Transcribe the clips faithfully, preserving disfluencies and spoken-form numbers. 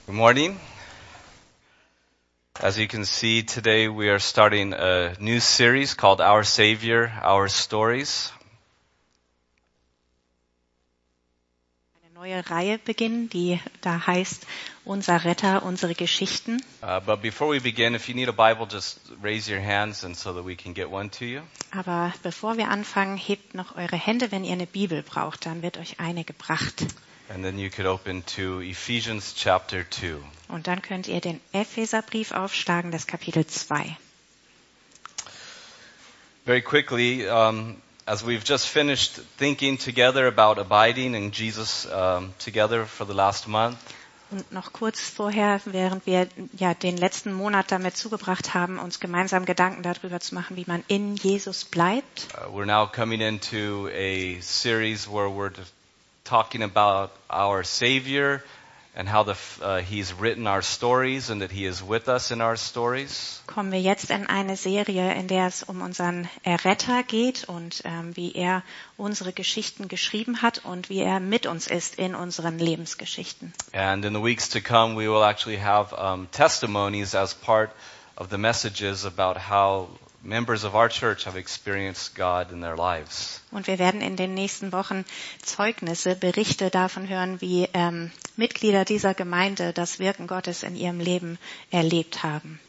Good morning. As you can see, today we are starting a new series called Our Savior, Our Stories. Eine neue Reihe beginnen, die da heißt Unser Retter, unsere Geschichten. Uh, but before we begin, if you need a Bible, just raise your hands and so that we can get one to you. Aber bevor wir anfangen, hebt noch eure Hände, wenn ihr eine Bibel braucht, dann wird euch eine gebracht. And then you could open to Ephesians chapter two. Und dann könnt ihr den Epheserbrief aufschlagen, das Kapitel zwei. Very quickly, um, as we've just finished thinking together about abiding in Jesus um, together for the last month. Und noch kurz vorher, während wir ja den letzten Monat damit zugebracht haben, uns gemeinsam Gedanken darüber zu machen, wie man in Jesus bleibt. Uh, we're now coming into a series where we're talking about our Savior and how the, uh, He's written our stories and that He is with us in our stories. Kommen wir jetzt in eine Serie, in der es um unseren Erretter geht und ähm, wie er unsere Geschichten geschrieben hat und wie er mit uns ist in unseren Lebensgeschichten. And in the weeks to come, we will actually have um, testimonies as part of the messages about how members of our church have experienced God in their lives. Und wir werden in den nächsten Wochen Zeugnisse, Berichte davon hören, wie ähm, Mitglieder dieser Gemeinde das Wirken Gottes in ihrem Leben erlebt haben.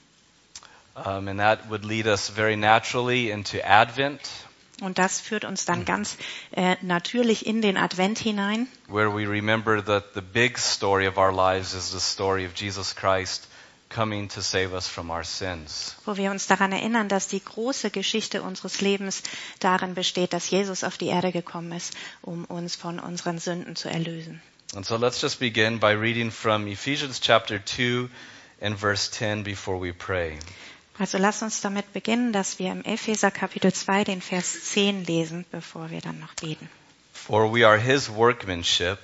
Um, and that would lead us very naturally into Advent, Und das führt uns dann ganz äh, natürlich in den Advent hinein, where we remember that the big story of our lives is the story of Jesus Christ coming to save us from our sins. wo wir uns daran erinnern, dass die große Geschichte unseres Lebens darin besteht, dass Jesus auf die Erde gekommen ist, um uns von unseren Sünden zu erlösen. And so let's just begin by reading from Ephesians chapter two and verse ten before we pray. Also lasst uns damit beginnen, dass wir im Epheser Kapitel zwei den Vers zehn lesen, bevor wir dann noch beten. For we are His workmanship,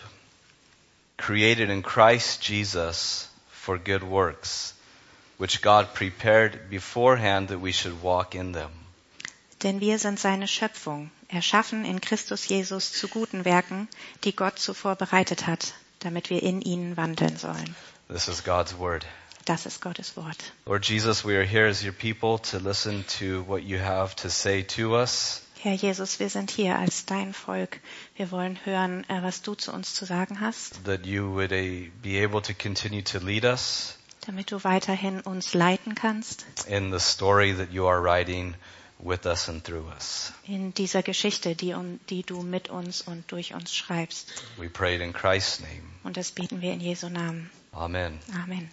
created in Christ Jesus for good works, which God prepared beforehand that we should walk in them. Denn wir sind seine Schöpfung, erschaffen in Christus Jesus zu guten Werken, die Gott zuvor bereitet hat, damit wir in ihnen wandeln sollen. This is God's word. Das ist Gottes Wort. Lord Jesus, we are here as your people to listen to what you have to say to us. Herr Jesus, wir sind hier als dein Volk. Wir wollen hören, was du zu uns zu sagen hast, That you would uh, be able to continue to lead us damit du weiterhin uns leiten kannst in the story that you are writing with us and through us. in dieser Geschichte, die, die du mit uns und durch uns schreibst. We pray it in Christ's name. Und das beten wir in Jesu Namen. Amen. Amen.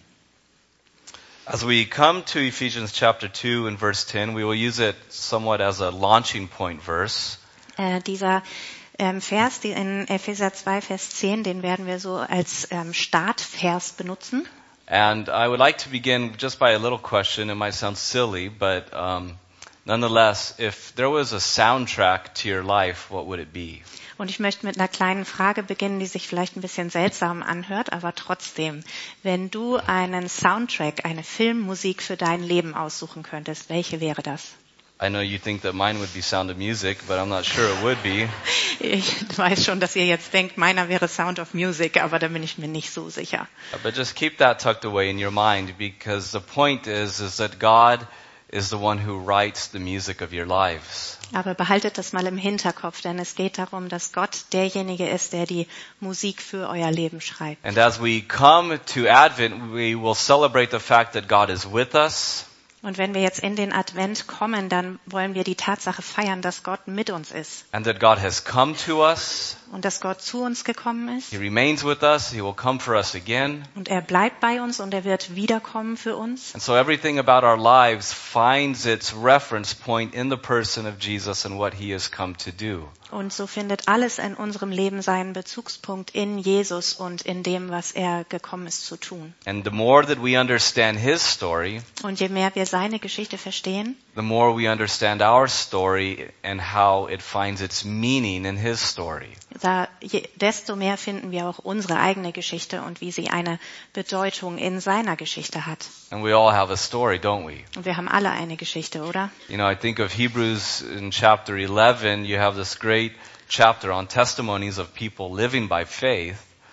As we come to Ephesians chapter two and verse ten, we will use it somewhat as a launching point verse. Äh, dieser ähm, Vers, die in Epheser zwei, Vers zehn, den werden wir so als ähm, Startvers benutzen. And I would like to begin just by a little question. It might sound silly, but um, nonetheless, if there was a soundtrack to your life, what would it be? Und ich möchte mit einer kleinen Frage beginnen, die sich vielleicht ein bisschen seltsam anhört, aber trotzdem. Wenn du einen Soundtrack, eine Filmmusik für dein Leben aussuchen könntest, welche wäre das? I know you think that mine would be Sound of Music, but I'm not sure it would be. Ich weiß schon, dass ihr jetzt denkt, meiner wäre Sound of Music, aber da bin ich mir nicht so sicher. But just keep that tucked away in your mind, because the point is, is that God is the one who writes the music of your lives. Aber behaltet das mal im Hinterkopf, denn es geht darum, dass Gott derjenige ist, der die Musik für euer Leben schreibt. And as we come to Advent, we will celebrate the fact that God is with us. Und wenn wir jetzt in den Advent kommen, dann wollen wir die Tatsache feiern, dass Gott mit uns ist. And that God has come to us. Und dass Gott zu uns gekommen ist. He remains with us. He will come for us again. Und er bleibt bei uns und er wird wiederkommen für uns. And so everything about our lives finds its reference point in the person of Jesus and what he has come to do. Und so findet alles in unserem Leben seinen Bezugspunkt in Jesus und in dem, was er gekommen ist zu tun. And the more that we understand his story, Und je mehr wir seine Geschichte verstehen, the more we understand our story and how it finds its meaning in his story. da, je, desto mehr finden wir auch unsere eigene Geschichte und wie sie eine Bedeutung in seiner Geschichte hat. And we all have a story, don't we? Und wir haben alle eine Geschichte, oder? You know, I think of Hebrews in chapter eleven, you have this great chapter on testimonies of people living by faith.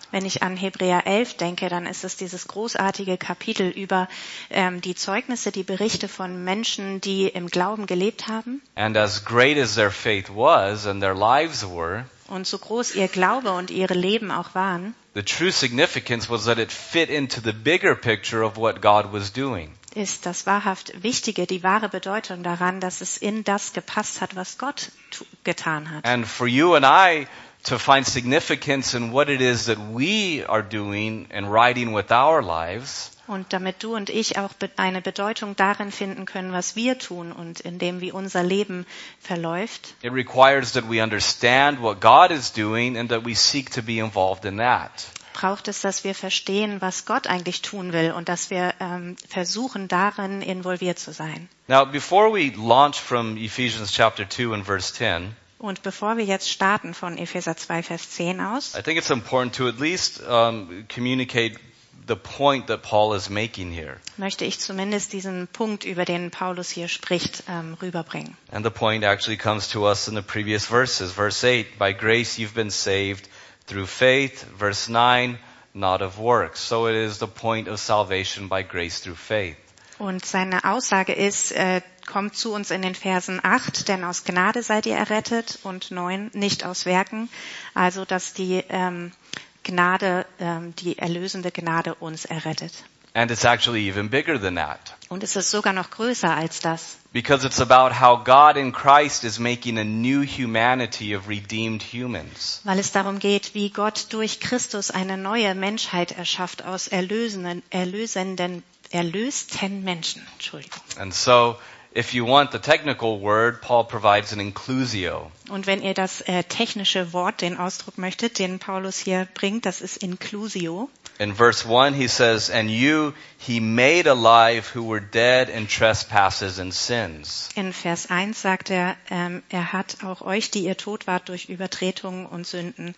Wenn ich an Hebräer elf denke, dann ist es dieses großartige Kapitel über ähm, die Zeugnisse, die Berichte von Menschen, die im Glauben gelebt haben. And as great as their faith was and their lives were, Und so groß ihr Glaube und ihre Leben auch waren, the true significance was that it fit into the bigger picture of what God was doing. ist das wahrhaft Wichtige, die wahre Bedeutung daran, dass es in das gepasst hat, was Gott tu- getan hat. And for you and I to find significance in what it is that we are doing and writing with our lives, Und damit du und ich auch be- eine Bedeutung darin finden können, was wir tun und in dem, wie unser Leben verläuft, it requires that we understand what God is doing and that we seek to be involved in that. braucht es, dass wir verstehen, was Gott eigentlich tun will und dass wir ähm, versuchen, darin involviert zu sein. Now, before we launch from Ephesians chapter two and verse ten, Und bevor wir jetzt starten von Epheser zwei, Vers zehn aus, I think it's important to at least um, communicate the point that Paul is making here. möchte ich zumindest diesen Punkt, über den Paulus hier spricht, ähm, rüberbringen. And the point actually comes to us in the previous verses. Verse eight, by grace you've been saved through faith. Verse nine, not of works. So it is the point of salvation by grace through faith. Und seine Aussage ist, äh, kommt zu uns in den Versen acht, denn aus Gnade seid ihr errettet, und neun, nicht aus Werken, also dass die ähm, Gnade, ähm, die erlösende Gnade uns errettet. And it's actually even bigger than that. Und es ist sogar noch größer als das, Because it's about how God in Christ is making a new humanity of redeemed humans. weil es darum geht, wie Gott durch Christus eine neue Menschheit erschafft aus erlösenden, erlösenden, erlösten Menschen. Entschuldigung. And so, if you want the technical word, Paul provides an inclusio. Und wenn ihr das äh, technische Wort, den Ausdruck möchtet, den Paulus hier bringt, das ist Inclusio. In verse one, he says, and you he made alive who were dead in trespasses and sins. In Vers eins sagt er, ähm, er hat auch euch, die ihr tot wart durch Übertretungen und Sünden,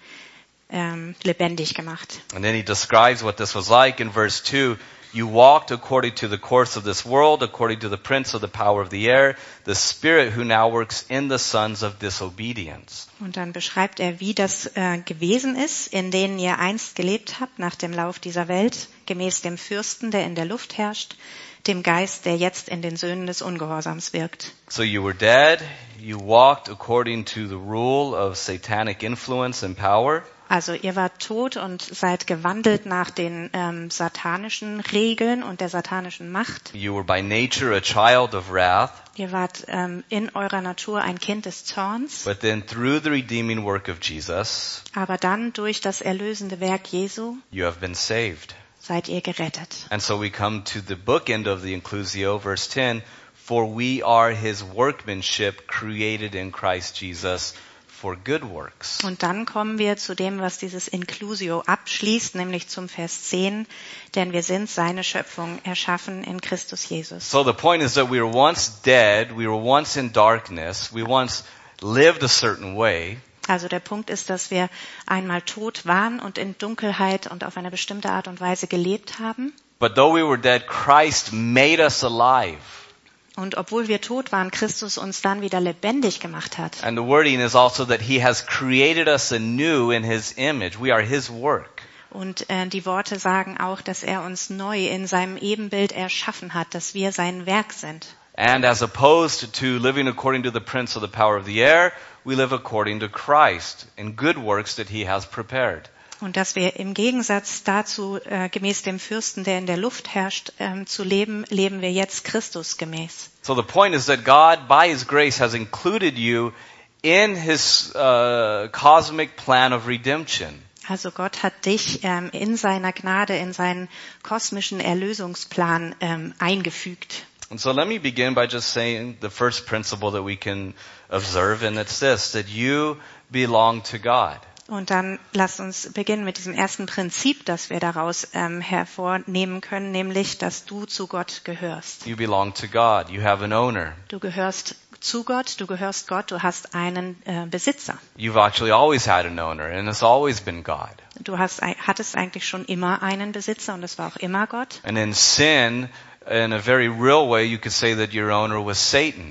ähm, lebendig gemacht. And then he describes what this was like in verse two. You walked according to the course of this world, according to the prince of the power of the air, the spirit who now works in the sons of disobedience. Und dann beschreibt er, wie das äh, gewesen ist, in denen ihr einst gelebt habt, nach dem Lauf dieser Welt, gemäß dem Fürsten, der in der Luft herrscht, dem Geist, der jetzt in den Söhnen des Ungehorsams wirkt. So you were dead, you walked according to the rule of satanic influence and power. Also ihr wart tot und seid gewandelt nach den ähm, satanischen Regeln und der satanischen Macht. You were by nature a child of wrath, Ihr wart ähm, in eurer Natur ein Kind des Zorns, but then through the redeeming work of Jesus, aber dann durch das erlösende Werk Jesu you have been saved. seid ihr gerettet. And so we come to the bookend of the inclusio, verse ten, for we are his workmanship created in Christ Jesus for good works. Und dann kommen wir zu dem, was dieses Inclusio abschließt, nämlich zum Vers zehn, denn wir sind seine Schöpfung, erschaffen in Christus Jesus. So the point is that we were once dead, we were once in darkness, we once lived a certain way, Also der Punkt ist, dass wir einmal tot waren und in Dunkelheit und auf eine bestimmte Art und Weise gelebt haben. but though we were dead, Christ made us alive. Und obwohl wir tot waren, Christus uns dann wieder lebendig gemacht hat. And the wording is also that he has created us anew in his image. We are his work. Und äh, die Worte sagen auch, dass er uns neu in seinem Ebenbild erschaffen hat, dass wir sein Werk sind. And as opposed to living according to the prince of the power of the air, we live according to Christ in good works that he has prepared. Und dass wir im Gegensatz dazu, äh, gemäß dem Fürsten, der in der Luft herrscht, ähm, zu leben, leben wir jetzt Christus gemäß. So the point is that God, by his grace, has included you in his uh, cosmic plan of redemption. Also Gott hat dich ähm, in seiner Gnade, in seinen kosmischen Erlösungsplan ähm, eingefügt. And so let me begin by just saying the first principle that we can observe, and it's this, that you belong to God. Und dann lasst uns beginnen mit diesem ersten Prinzip, das wir daraus ähm, hervornehmen können, nämlich, dass du zu Gott gehörst. You belong to God. You have an owner. Du gehörst zu Gott, du gehörst Gott, du hast einen äh, Besitzer. You've actually always had an owner, and it's always been God. Du hast, hattest eigentlich schon immer einen Besitzer und es war auch immer Gott. And in sin, in a very real way, you could say that your owner was Satan.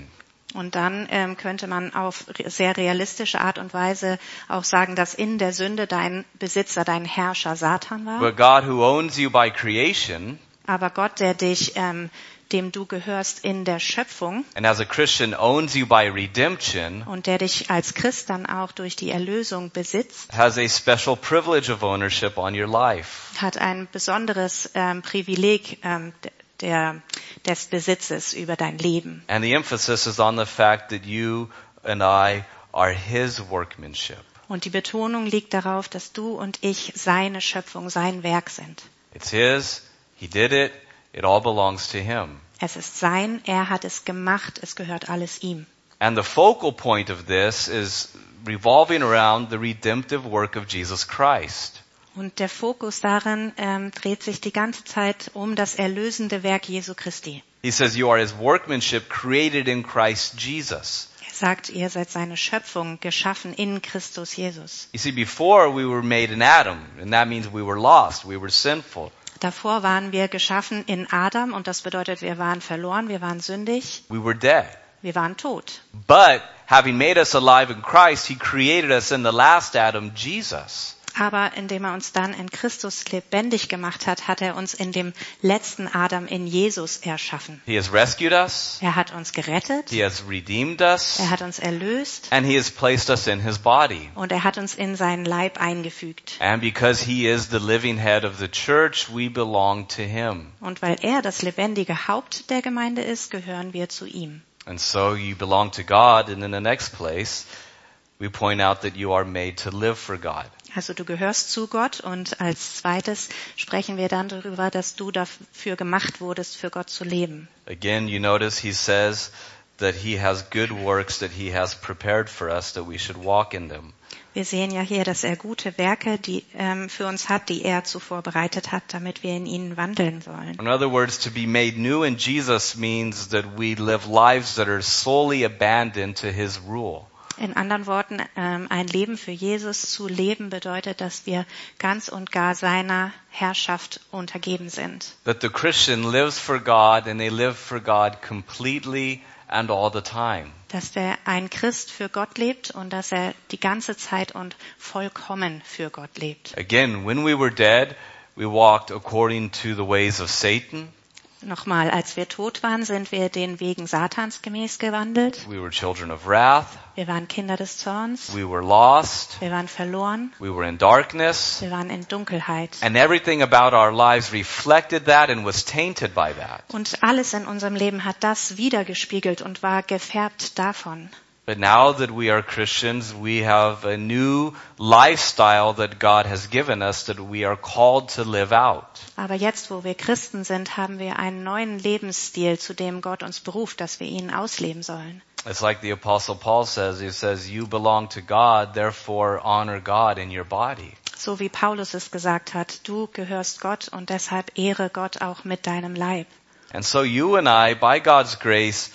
Und dann ähm, könnte man auf sehr realistische Art und Weise auch sagen, dass in der Sünde dein Besitzer, dein Herrscher Satan war. But God, who owns you by creation, Aber Gott, der dich, ähm, dem du gehörst in der Schöpfung and as a Christian owns you by redemption, und der dich als Christ dann auch durch die Erlösung besitzt, has a special privilege of ownership on your life. hat ein besonderes ähm, Privileg ähm, der, des Besitzes über dein Leben. And the emphasis is on the fact that you and I are His workmanship. Und die Betonung liegt darauf, dass du und ich seine Schöpfung, sein Werk sind. It's His, He did it, it all belongs to Him. Es ist sein, er hat es gemacht, es gehört alles ihm. And the focal point of this is revolving around the redemptive work of Jesus Christ. Und der Fokus darin ähm, dreht sich die ganze Zeit um das erlösende Werk Jesu Christi. He says you are His workmanship created in Christ Jesus. Er sagt, ihr seid seine Schöpfung, geschaffen in Christus Jesus. You see, before we were made in Adam, and that means we were lost, we were sinful. Davor waren wir geschaffen in Adam und das bedeutet, wir waren verloren, wir waren sündig, We were dead. wir waren tot. But having made us alive in Christ, He created us in the last Adam, Jesus. Aber indem er uns dann in Christus lebendig gemacht hat, hat er uns in dem letzten Adam in Jesus erschaffen. He has rescued us. Er hat uns gerettet, He has redeemed us. er hat uns erlöst And He has placed us in His body. und er hat uns in seinen Leib eingefügt. And because He is the living head of the church, we belong to Him. Und weil er das lebendige Haupt der Gemeinde ist, gehören wir zu ihm. And so you belong to God. And in the next place, we point out that you are made to live for God. Also du gehörst zu Gott und als zweites sprechen wir dann darüber, dass du dafür gemacht wurdest, für Gott zu leben. Again, you notice He says that He has good works that He has prepared for us, that we should walk in them. Wir sehen ja hier, dass er gute Werke die, ähm, für uns hat, die er zuvor bereitet hat, damit wir in ihnen wandeln sollen. In other words, to be made new in Jesus means that we live lives that are solely abandoned to His rule. In anderen Worten, ähm, ein Leben für Jesus zu leben bedeutet, dass wir ganz und gar seiner Herrschaft untergeben sind. That the Christian lives for God and they live for God completely and all the time. Dass der ein Christ für Gott lebt und dass er die ganze Zeit und vollkommen für Gott lebt. Again, when we were dead, we walked according to the ways of Satan. Nochmal, als wir tot waren, sind wir den Wegen Satans gemäß gewandelt. We were children of wrath. Wir waren Kinder des Zorns. We were lost. Wir waren verloren. We were in darkness. Wir waren in Dunkelheit. And everything about our lives reflected that and was tainted by that. Und alles in unserem Leben hat das wiedergespiegelt und war gefärbt davon. But now that we are Christians, we have a new lifestyle that God has given us that we are called to live out. Aber jetzt, wo wir Christen sind, haben wir einen neuen Lebensstil, zu dem Gott uns beruft, dass wir ihn ausleben sollen. It's like the Apostle Paul says, he says, you belong to God, therefore honor God in your body. So wie Paulus es gesagt hat, du gehörst Gott und deshalb ehre Gott auch mit deinem Leib. And so you and I, by God's grace,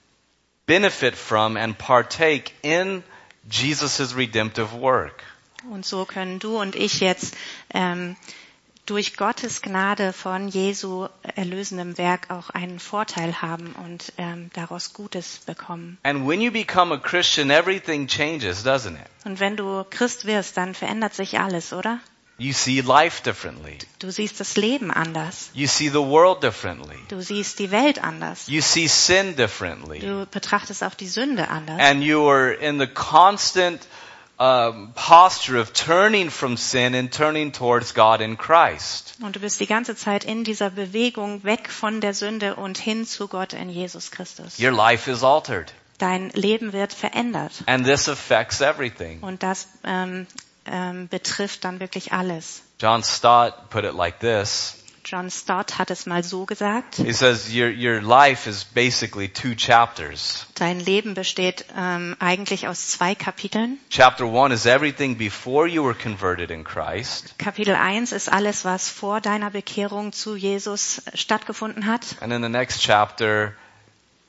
benefit from and partake in Jesus' redemptive work. Und so können du und ich jetzt ähm, durch Gottes Gnade von Jesu erlösendem Werk auch einen Vorteil haben und ähm, daraus Gutes bekommen. And when you become a Christian, everything changes, doesn't it? Und wenn du Christ wirst, dann verändert sich alles, oder? You see life differently. Du siehst das Leben anders. You see the world differently. Du siehst die Welt anders. You see sin differently. Du betrachtest auch die Sünde anders. And you are in the constant um, posture of turning from sin and turning towards God in Christ. Und du bist die ganze Zeit in dieser Bewegung weg von der Sünde und hin zu Gott in Jesus Christus. Your life is altered. Dein Leben wird verändert. And this affects everything. Und das ähm, ähm, betrifft dann wirklich alles. John Stott put it like this. John Stott hat es mal so gesagt. He says your your life is basically two chapters. Dein Leben besteht ähm, eigentlich aus zwei Kapiteln. Chapter one is everything before you were converted in Christ. Kapitel eins ist alles, was vor deiner Bekehrung zu Jesus stattgefunden hat. And in the next chapter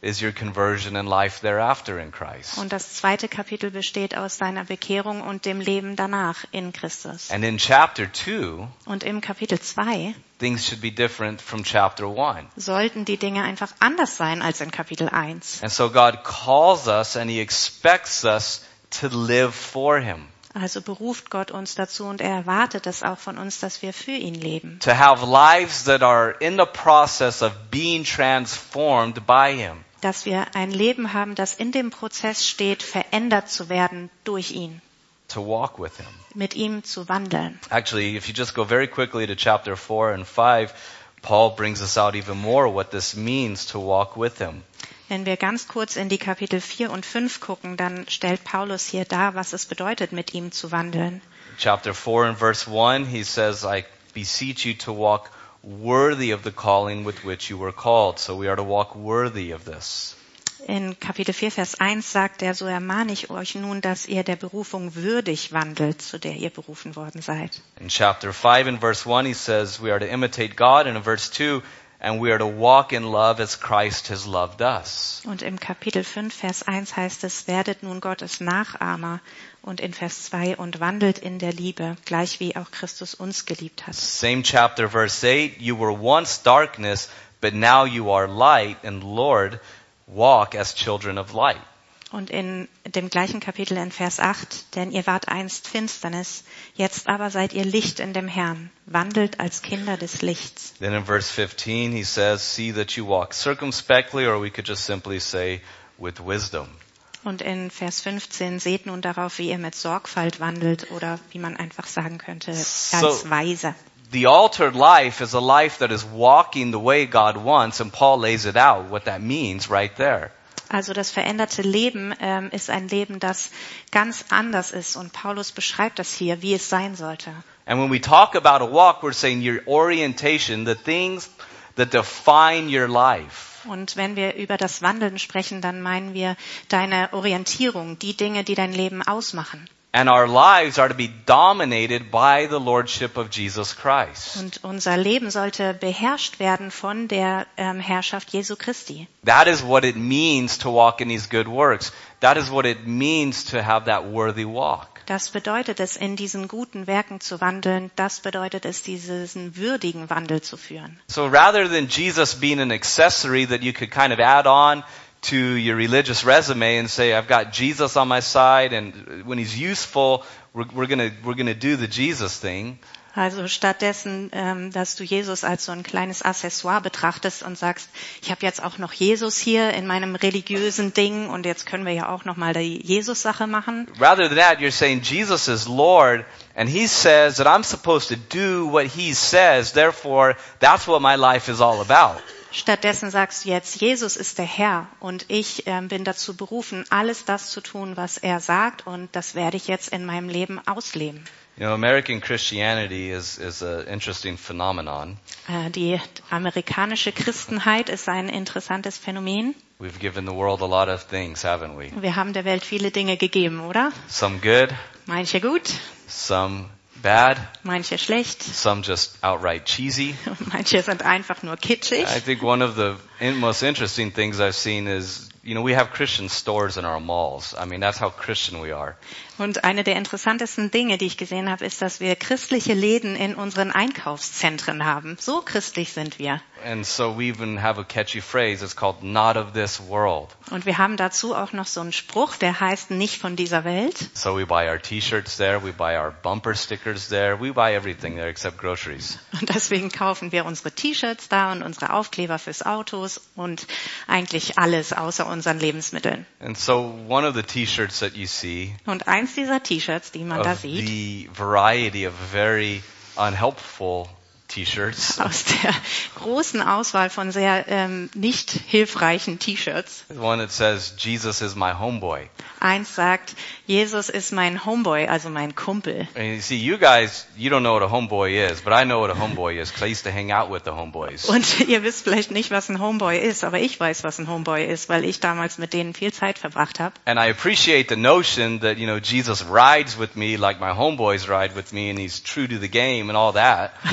is your conversion and life thereafter in Christ. Und das zweite Kapitel besteht aus deiner Bekehrung und dem Leben danach in Christus. And in chapter two, Und im Kapitel zwei things should be different from chapter one. sollten die Dinge einfach anders sein als in Kapitel eins. And so God calls us and He expects us to live for Him. Also beruft Gott uns dazu und er erwartet es auch von uns, dass wir für ihn leben. To have lives that are in the process of being transformed by Him. Dass wir ein Leben haben, das in dem Prozess steht, verändert zu werden durch ihn, To walk with Him. mit ihm zu wandeln. Actually, if you just go very quickly to chapter four and five, Paul brings us out even more what this means to walk with Him. Wenn wir ganz kurz in die Kapitel vier und fünf gucken, dann stellt Paulus hier dar, was es bedeutet, mit ihm zu wandeln. Chapter four and verse one, he says, I beseech you to walk worthy of the calling with which you were called. So we are to walk worthy of this. In Kapitel vier, Vers eins sagt er, so ermahne ich euch nun, dass ihr der Berufung würdig wandelt, zu der ihr berufen worden seid. In chapter five and verse one, he says we are to imitate God. And in verse two, and we are to walk in love as Christ has loved us. Und im Kapitel fünf, Vers eins heißt es, werdet nun Gottes Nachahmer. Und in Vers zwei, und wandelt in der Liebe, gleich wie auch Christus uns geliebt hat. Same chapter, verse eight, you were once darkness, but now you are light, and Lord, walk as children of light. Und in dem gleichen Kapitel in Vers acht, denn ihr wart einst Finsternis, jetzt aber seid ihr Licht in dem Herrn, wandelt als Kinder des Lichts. Then in verse fifteen, he says, see that you walk circumspectly, or we could just simply say, with wisdom. Und in Vers fünfzehn, seht nun darauf, wie ihr mit Sorgfalt wandelt, oder wie man einfach sagen könnte, als So- weise. The altered life is a life that is walking the way God wants, and Paul lays it out, what that means right there. Also das veränderte Leben ähm, ist ein Leben, das ganz anders ist. Und Paulus beschreibt das hier, wie es sein sollte. And when we talk about a walk, we're saying your orientation, the things that define your life. Und wenn wir über das Wandeln sprechen, dann meinen wir deine Orientierung, die Dinge, die dein Leben ausmachen. And our lives are to be dominated by the lordship of Jesus Christ. Und unser Leben sollte beherrscht werden von der ähm, Herrschaft Jesu Christi. That is what it means to walk in these good works. That is what it means to have that worthy walk. Das bedeutet es, in diesen guten Werken zu wandeln. Das bedeutet es, diesen würdigen Wandel zu führen. So rather than Jesus being an accessory that you could kind of add on to your religious resume and say, I've got Jesus on my side, and when he's useful, we're, we're gonna we're gonna do the Jesus thing. Also stattdessen, ähm, dass du Jesus als so ein kleines Accessoire betrachtest und sagst, ich habe jetzt auch noch Jesus hier in meinem religiösen Ding und jetzt können wir ja auch noch mal die Jesus-Sache machen. Rather than that, you're saying Jesus is Lord, and he says that I'm supposed to do what he says, therefore that's what my life is all about. Stattdessen sagst du jetzt, Jesus ist der Herr und ich ähm, bin dazu berufen, alles das zu tun, was er sagt, und das werde ich jetzt in meinem Leben ausleben. You know, American Christianity is is an interesting phenomenon. Äh, die amerikanische Christenheit ist ein interessantes Phänomen. We've given the world a lot of things, haven't we? Wir haben der Welt viele Dinge gegeben, oder? Some good, Manche gut, some bad, manche schlecht, some just outright cheesy. manche sind einfach nur kitschig. I think one of the in- most interesting things I've seen is, you know, we have Christian stores in our malls. I mean, that's how Christian we are. Und eine der interessantesten Dinge, die ich gesehen habe, ist, dass wir christliche Läden in unseren Einkaufszentren haben. So christlich sind wir. And so we even have a catchy phrase. It's called "not of this world." Und wir haben dazu auch noch so einen Spruch, der heißt nicht von dieser Welt. So we buy our T-shirts there, we buy our bumper stickers there, we buy everything there except groceries. Und deswegen kaufen wir unsere T-Shirts da und unsere Aufkleber fürs Autos und eigentlich alles außer unseren Lebensmitteln. And so one of the T-shirts that you see, Und eins dieser T-Shirts, die man da of sieht, the variety of very unhelpful T-shirts, aus der großen Auswahl von sehr ähm, nicht hilfreichen T-Shirts. is one that says Jesus is my homeboy. Eins sagt, Jesus ist mein Homeboy, also mein Kumpel. And you see, you guys, you don't know what a homeboy is, but I know what a homeboy is because I used to hang out with the homeboys. Und ihr wisst vielleicht nicht, was ein Homeboy ist, aber ich weiß, was ein Homeboy ist, weil ich damals mit denen viel Zeit verbracht habe. And I appreciate the notion that, you know, Jesus rides with me like my homeboys ride with me and he's true to the game and all that.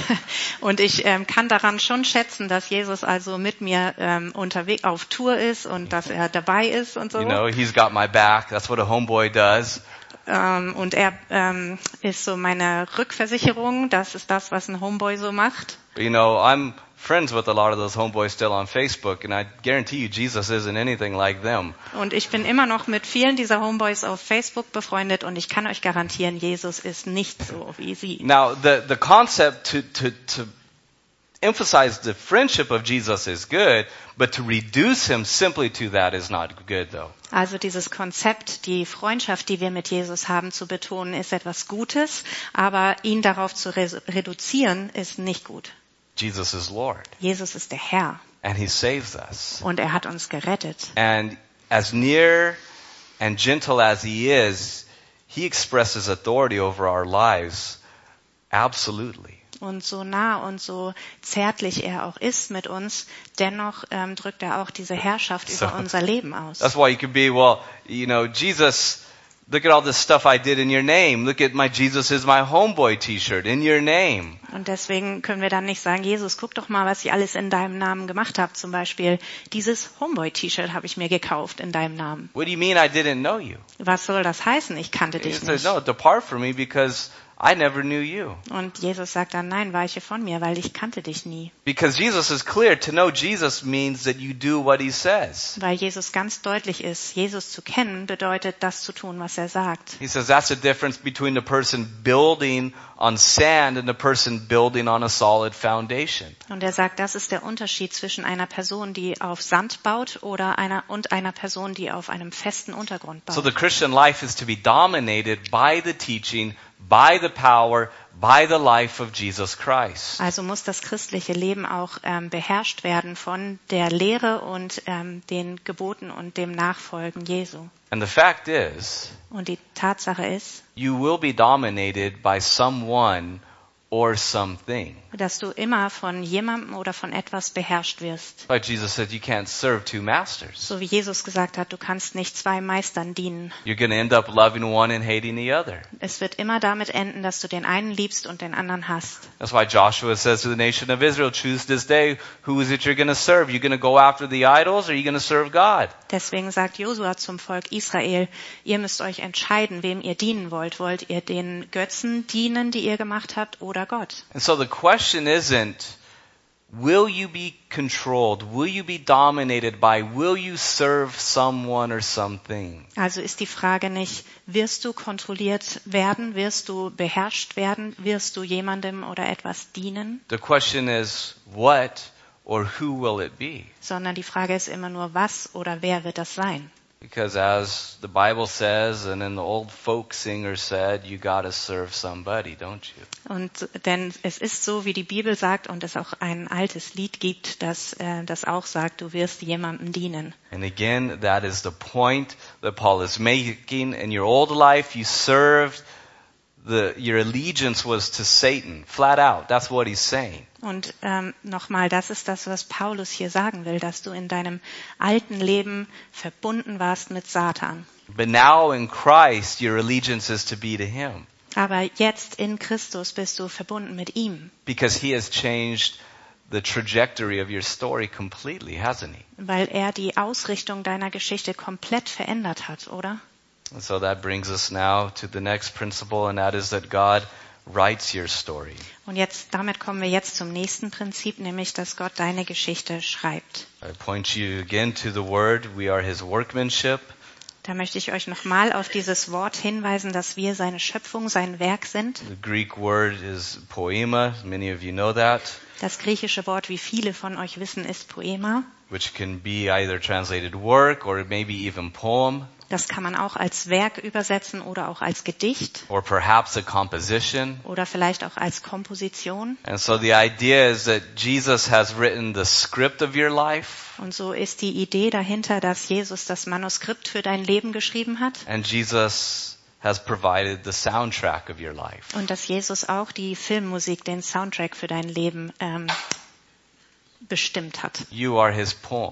Und ich ähm, kann daran schon schätzen, dass Jesus also mit mir ähm, unterwegs auf Tour ist und dass er dabei ist und so. You know, he's got my back. That's what a homeboy does. Ähm, und er ähm, ist so meine Rückversicherung. Das ist das, was ein Homeboy so macht. But, you know, I'm friends with a lot of those homeboys still on Facebook, and I guarantee you Jesus isn't anything like them. Und ich bin immer noch mit vielen dieser Homeboys auf Facebook befreundet und ich kann euch garantieren, Jesus ist nicht so wie sie. Now, the, the concept to, to, to emphasize the friendship of Jesus is good, but to reduce him simply to that is not good, though. Also dieses Konzept, die Freundschaft, die wir mit Jesus haben, zu betonen, ist etwas Gutes, aber ihn darauf zu re- reduzieren, ist nicht gut. Jesus is Lord, Jesus ist der Herr and he saves us. und er hat uns gerettet. And as near and gentle as he is, he expresses authority over our lives absolutely. Und so nah und so zärtlich er auch ist mit uns, dennoch ähm, drückt er auch diese Herrschaft So, über unser Leben aus. That's why you could be, well, you know, Jesus, look at all this stuff I did in your name. Look at my Jesus is my homeboy t-shirt in your name. Und deswegen können wir dann nicht sagen, Jesus, guck doch mal, was ich alles in deinem Namen gemacht habe. Zum Beispiel, dieses Homeboy-T-Shirt habe ich mir gekauft in deinem Namen. What do you mean I didn't know you? Was soll das heißen? Ich kannte He dich says, nicht. no, depart from me because I never knew you. Und Jesus sagt dann, nein, weiche von mir, weil ich kannte dich nie. Because Jesus is clear. To know Jesus means that you do what he says. Weil Jesus ganz deutlich ist, Jesus zu kennen bedeutet, das zu tun, was er sagt. He says that's the difference between the person building on sand and the person building on a solid foundation. Und er sagt, das ist der Unterschied zwischen einer Person, die auf Sand baut oder einer und einer Person, die auf einem festen Untergrund So the baut. Christian life is to be dominated by the teaching, by the power, by the life of Jesus Christ. Also muss das christliche Leben auch ähm, beherrscht werden von der Lehre und ähm, den Geboten und dem Nachfolgen Jesu. And the fact is, Und die Tatsache ist, you will be dominated by someone or something. dass du immer von jemandem oder von etwas beherrscht wirst. Like Jesus said, you can't serve two masters. So wie Jesus gesagt hat, du kannst nicht zwei Meistern dienen. You're going to end up loving one and hating the other. Es wird immer damit enden, dass du den einen liebst und den anderen hasst. That's why Joshua says to the nation of Israel, choose this day who is it you're going to serve. You're going to go after the idols or are you going to serve God? Deswegen sagt Josua zum Volk Israel, ihr müsst euch entscheiden, wem ihr dienen wollt. Wollt ihr den Götzen dienen, die ihr gemacht habt, oder Gott? And so the question isn't, will you be controlled? Will you be dominated by? Will you serve someone or something? Also ist die Frage nicht, wirst du kontrolliert werden, wirst du beherrscht werden, wirst du jemandem oder etwas dienen, The question is, what or who will it be? sondern die Frage ist immer nur, was oder wer wird das sein? Because as the Bible says, and then the old folk singer said, you got to serve somebody, don't you? Und denn es ist so, wie die Bibel sagt und es auch ein altes Lied gibt, das äh, das auch sagt, du wirst jemandem dienen. And again, that is the point that Paul is making. In your old life, you served, the, your allegiance was to Satan, flat out. That's what he's saying. Und ähm, nochmal, das ist das, was Paulus hier sagen will, dass du in deinem alten Leben verbunden warst mit Satan. But now in Christ, your allegiance is to be to him. Aber jetzt in Christus bist du verbunden mit ihm, Because he has changed the trajectory of your story completely, hasn't he? weil er die Ausrichtung deiner Geschichte komplett verändert hat, oder? And so that brings us now to the next principle, and that is that God writes your story. Und jetzt, damit kommen wir jetzt zum nächsten Prinzip, nämlich, dass Gott deine Geschichte schreibt. I point you again to the word. We are his workmanship. Da möchte ich euch nochmal auf dieses Wort hinweisen, dass wir seine Schöpfung, sein Werk sind. The Greek word is poema. Many of you know that, Das griechische Wort, wie viele von euch wissen, ist Poema. which can be either translated work or maybe even poem, Das kann man auch als Werk übersetzen oder auch als Gedicht or perhaps a composition. oder vielleicht auch als Komposition. And so the idea is that Jesus has written the script of your life, Und so ist die Idee dahinter, dass Jesus das Manuskript für dein Leben geschrieben hat and Jesus has provided the soundtrack of your life. und dass Jesus auch die Filmmusik, den Soundtrack für dein Leben ähm, bestimmt hat. You are his poem.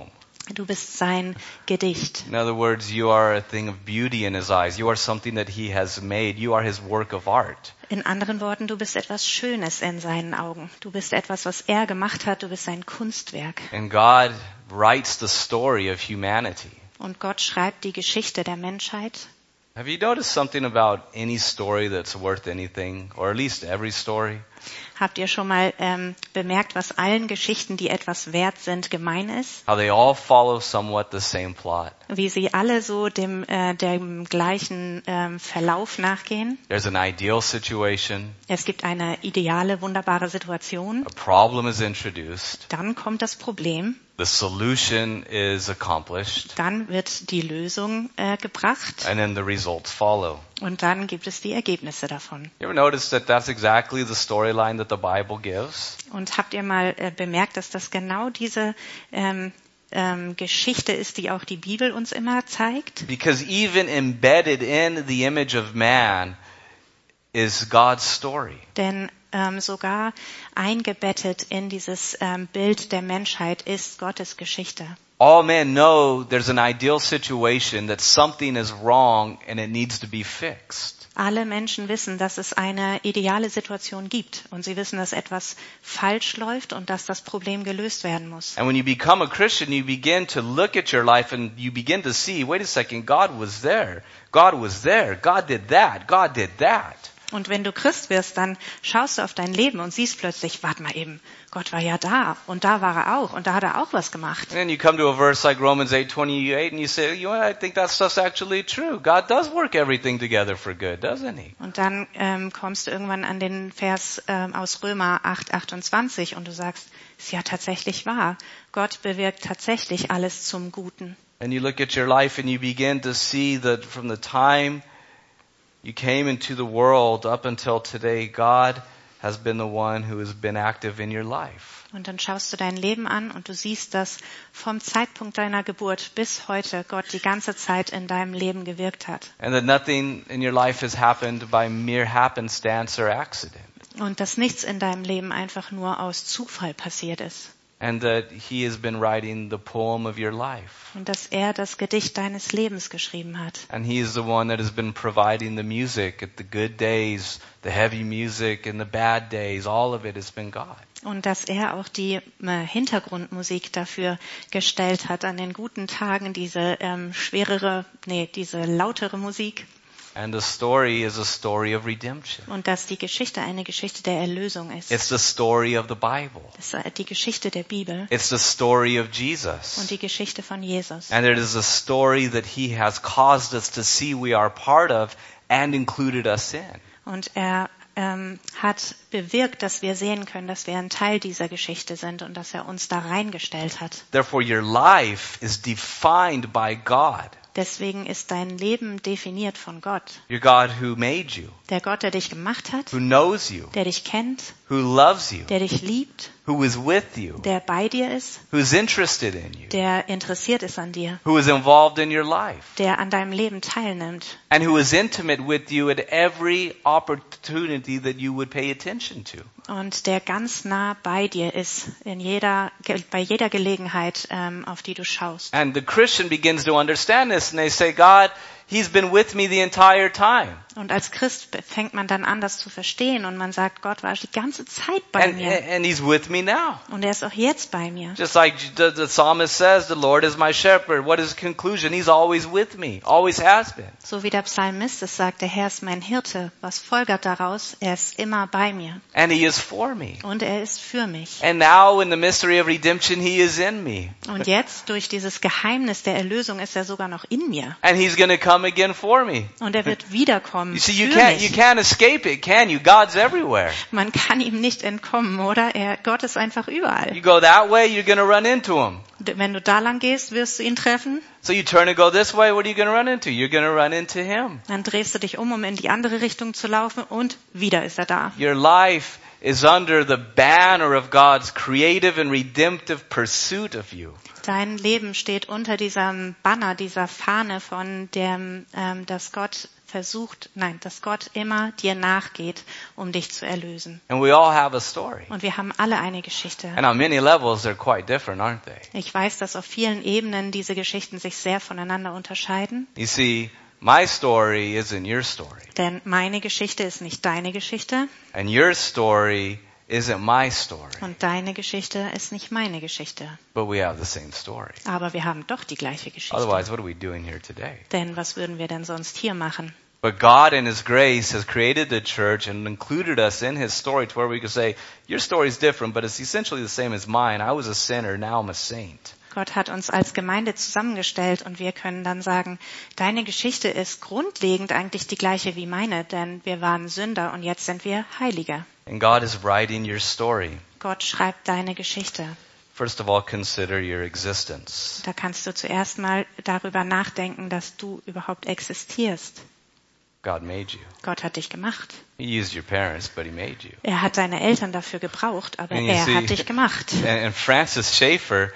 Du bist sein Gedicht. In other words, you are a thing of beauty in his eyes. You are something that he has made. You are his work of art. In anderen Worten, du bist etwas Schönes in seinen Augen. Du bist etwas, was er gemacht hat. Du bist sein Kunstwerk. And God writes the story of humanity. Und Gott schreibt die Geschichte der Menschheit. Have you noticed something about any story that's worth anything, or at least every story? Habt ihr schon mal ähm, bemerkt, was allen Geschichten, die etwas wert sind, gemein ist? How they all follow somewhat the same plot. Wie sie alle so dem, äh, dem gleichen ähm, Verlauf nachgehen. There's an ideal situation. Es gibt eine ideale, wunderbare Situation. A problem is introduced. Dann kommt das Problem. The solution is accomplished. Dann wird die Lösung äh, gebracht. And then the results follow. Und dann gibt es die Ergebnisse davon. You ever notice that that's exactly the storyline that the Bible gives? Und habt ihr mal äh, bemerkt, dass das genau diese ähm, ähm, Geschichte ist, die auch die Bibel uns immer zeigt? Because even embedded in the image of man is God's story. Denn ähm, sogar eingebettet in dieses ähm, Bild der Menschheit ist Gottes Geschichte. All men know there's an ideal situation, that something is wrong and it needs to be fixed. Alle Menschen wissen, dass es eine ideale Situation gibt. Und sie wissen, dass etwas falsch läuft und dass das Problem gelöst werden muss. And when you become a Christian, you begin to look at your life and you begin to see, wait a second, God was there. God was there. God did that. God did that. Und wenn du Christ wirst, dann schaust du auf dein Leben und siehst plötzlich, warte mal eben, Gott war ja da und da war er auch und da hat er auch was gemacht. And then you come to a verse like Romans eight twenty-eight and you say, you know, I think that stuff's actually true. God does work everything together for good, doesn't he? Und dann ähm, kommst du irgendwann an den Vers ähm, aus Römer acht achtundzwanzig und du sagst, ist ja tatsächlich wahr. Gott bewirkt tatsächlich alles zum Guten. And you look at your life and you begin to see that from the time you came into the world up until today, God has been the one who has been active in your life. Und dann schaust du dein Leben an und du siehst, dass vom Zeitpunkt deiner Geburt bis heute Gott die ganze Zeit in deinem Leben gewirkt hat. And that nothing in your life has happened by mere happenstance or accident. Und dass nichts in deinem Leben einfach nur aus Zufall passiert ist. And that he has been writing the poem of your life. Und dass er das Gedicht deines Lebens geschrieben hat. And he is the one that has been providing the music at the good days, the heavy music and the bad days. All of it has been God. Und dass er auch die äh, Hintergrundmusik dafür gestellt hat, an den guten Tagen diese ähm, schwerere, nee, diese lautere Musik. And the story is a story of redemption. Und dass die Geschichte eine Geschichte der Erlösung ist. It's the story of the Bible. Das ist die Geschichte der Bibel. It's the story of Jesus. Und die Geschichte von Jesus. And it is a story that he has caused us to see we are part of and included us in. Und er ähm, hat bewirkt, dass wir sehen können, dass wir ein Teil dieser Geschichte sind und dass er uns da reingestellt hat. Therefore your life is defined by God. Deswegen ist dein Leben definiert von Gott. Your God who made you, Der Gott, der dich gemacht hat, who knows you, der dich kennt, who loves you, der dich liebt, who is with you, der bei dir ist, who is interested in you, der interessiert ist an dir, who is involved in your life, der an deinem Leben teilnimmt and who is intimate with you at every opportunity that you would pay attention to. und der ganz nah bei dir ist in jeder, bei jeder Gelegenheit, ähm, auf die du schaust. And the Christian begins to understand this and they say, God, he's been with me the entire time. Und als Christ fängt man dann an, das zu verstehen und man sagt, Gott war die ganze Zeit bei And, mir and he's with me now. und er ist auch jetzt bei mir. Just like the, the psalmist says, the Lord is my shepherd. What is the conclusion? He's always with me, always has been. So wie der Psalmist es sagt, der Herr ist mein Hirte. Was folgert daraus? Er ist immer bei mir And he is for me. und er ist für mich. And now in the mystery of redemption, he is in me. Und jetzt durch dieses Geheimnis der Erlösung ist er sogar noch in mir And he's going to come again for me. und er wird wiederkommen You see, you für can't, you mich. can't escape it, can you? God's everywhere. Man kann ihm nicht entkommen, oder? Er, Gott ist einfach überall. You go that way, you're going to run into him. Wenn du da lang gehst, wirst du ihn treffen. So you turn and go this way, what are you going to run into? You're going to run into him. Dann drehst du dich um, um in die andere Richtung zu laufen und wieder ist er da. Your life is under the banner of God's creative and redemptive pursuit of you. Dein Leben steht unter diesem Banner, dieser Fahne von dem, ähm, dass Gott versucht, nein, dass Gott immer dir nachgeht, um dich zu erlösen. And we all have a story. Und wir haben alle eine Geschichte. And on many levels, they're quite different, aren't they? Ich weiß, dass auf vielen Ebenen diese Geschichten sich sehr voneinander unterscheiden. You see, my story isn't your story. Denn meine Geschichte ist nicht deine Geschichte. And your story isn't my story. Und deine Geschichte ist nicht meine Geschichte. But we have the same story. Aber wir haben doch die gleiche Geschichte. Otherwise, what are we doing here today? Denn was würden wir denn sonst hier machen? But God in His grace has created the church and included us in His story to where we could say, your story is different, but it's essentially the same as mine. I was a sinner, now I'm a saint. Gott hat uns als Gemeinde zusammengestellt und wir können dann sagen, deine Geschichte ist grundlegend eigentlich die gleiche wie meine, denn wir waren Sünder und jetzt sind wir Heilige. And God is writing your story. Gott schreibt deine Geschichte. First of all, consider your existence. Da kannst du zuerst mal darüber nachdenken, dass du überhaupt existierst. God made you. Gott hat dich gemacht. He used your parents, but He made you. Er hat deine Eltern dafür gebraucht, aber And you er see- hat dich gemacht. And, and Francis Schaeffer,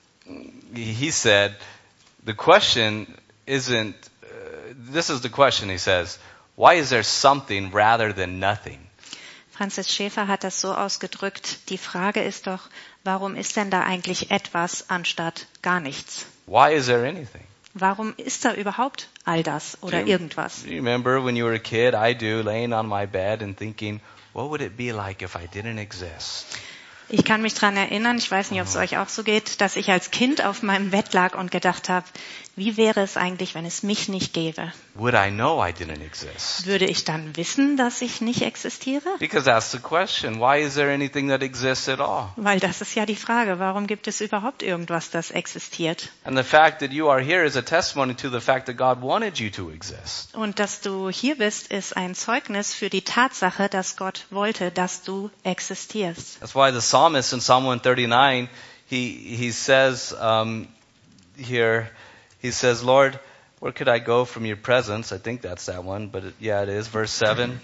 he said, the question isn't, uh, this is the question, he says, why is there something rather than nothing? Francis Schaeffer hat das so ausgedrückt, die Frage ist doch, warum ist denn da eigentlich etwas anstatt gar nichts? Why is there anything? Warum ist da überhaupt all das oder Do you- irgendwas? Do you remember when you were a kid, I do, laying on my bed and thinking, what would it be like if I didn't exist? Ich kann mich dran erinnern, ich weiß nicht, ob es euch auch so geht, dass ich als Kind auf meinem Bett lag und gedacht habe, wie wäre es eigentlich, wenn es mich nicht gäbe? Would I know I didn't exist? Würde ich dann wissen, dass ich nicht existiere? Because that's the question. Why is there anything that exists at all? Weil das ist ja die Frage, warum gibt es überhaupt irgendwas, das existiert? And the fact that you are here is a testimony to the fact that God wanted you to exist. Und dass du hier bist, ist ein Zeugnis für die Tatsache, dass Gott wollte, dass du existierst. That's why the psalmist in Psalm one thirty-nine, he, he says um, here, he says, Lord, where could I go from your presence? I think that's that one, but it, yeah, it is. Verse seven.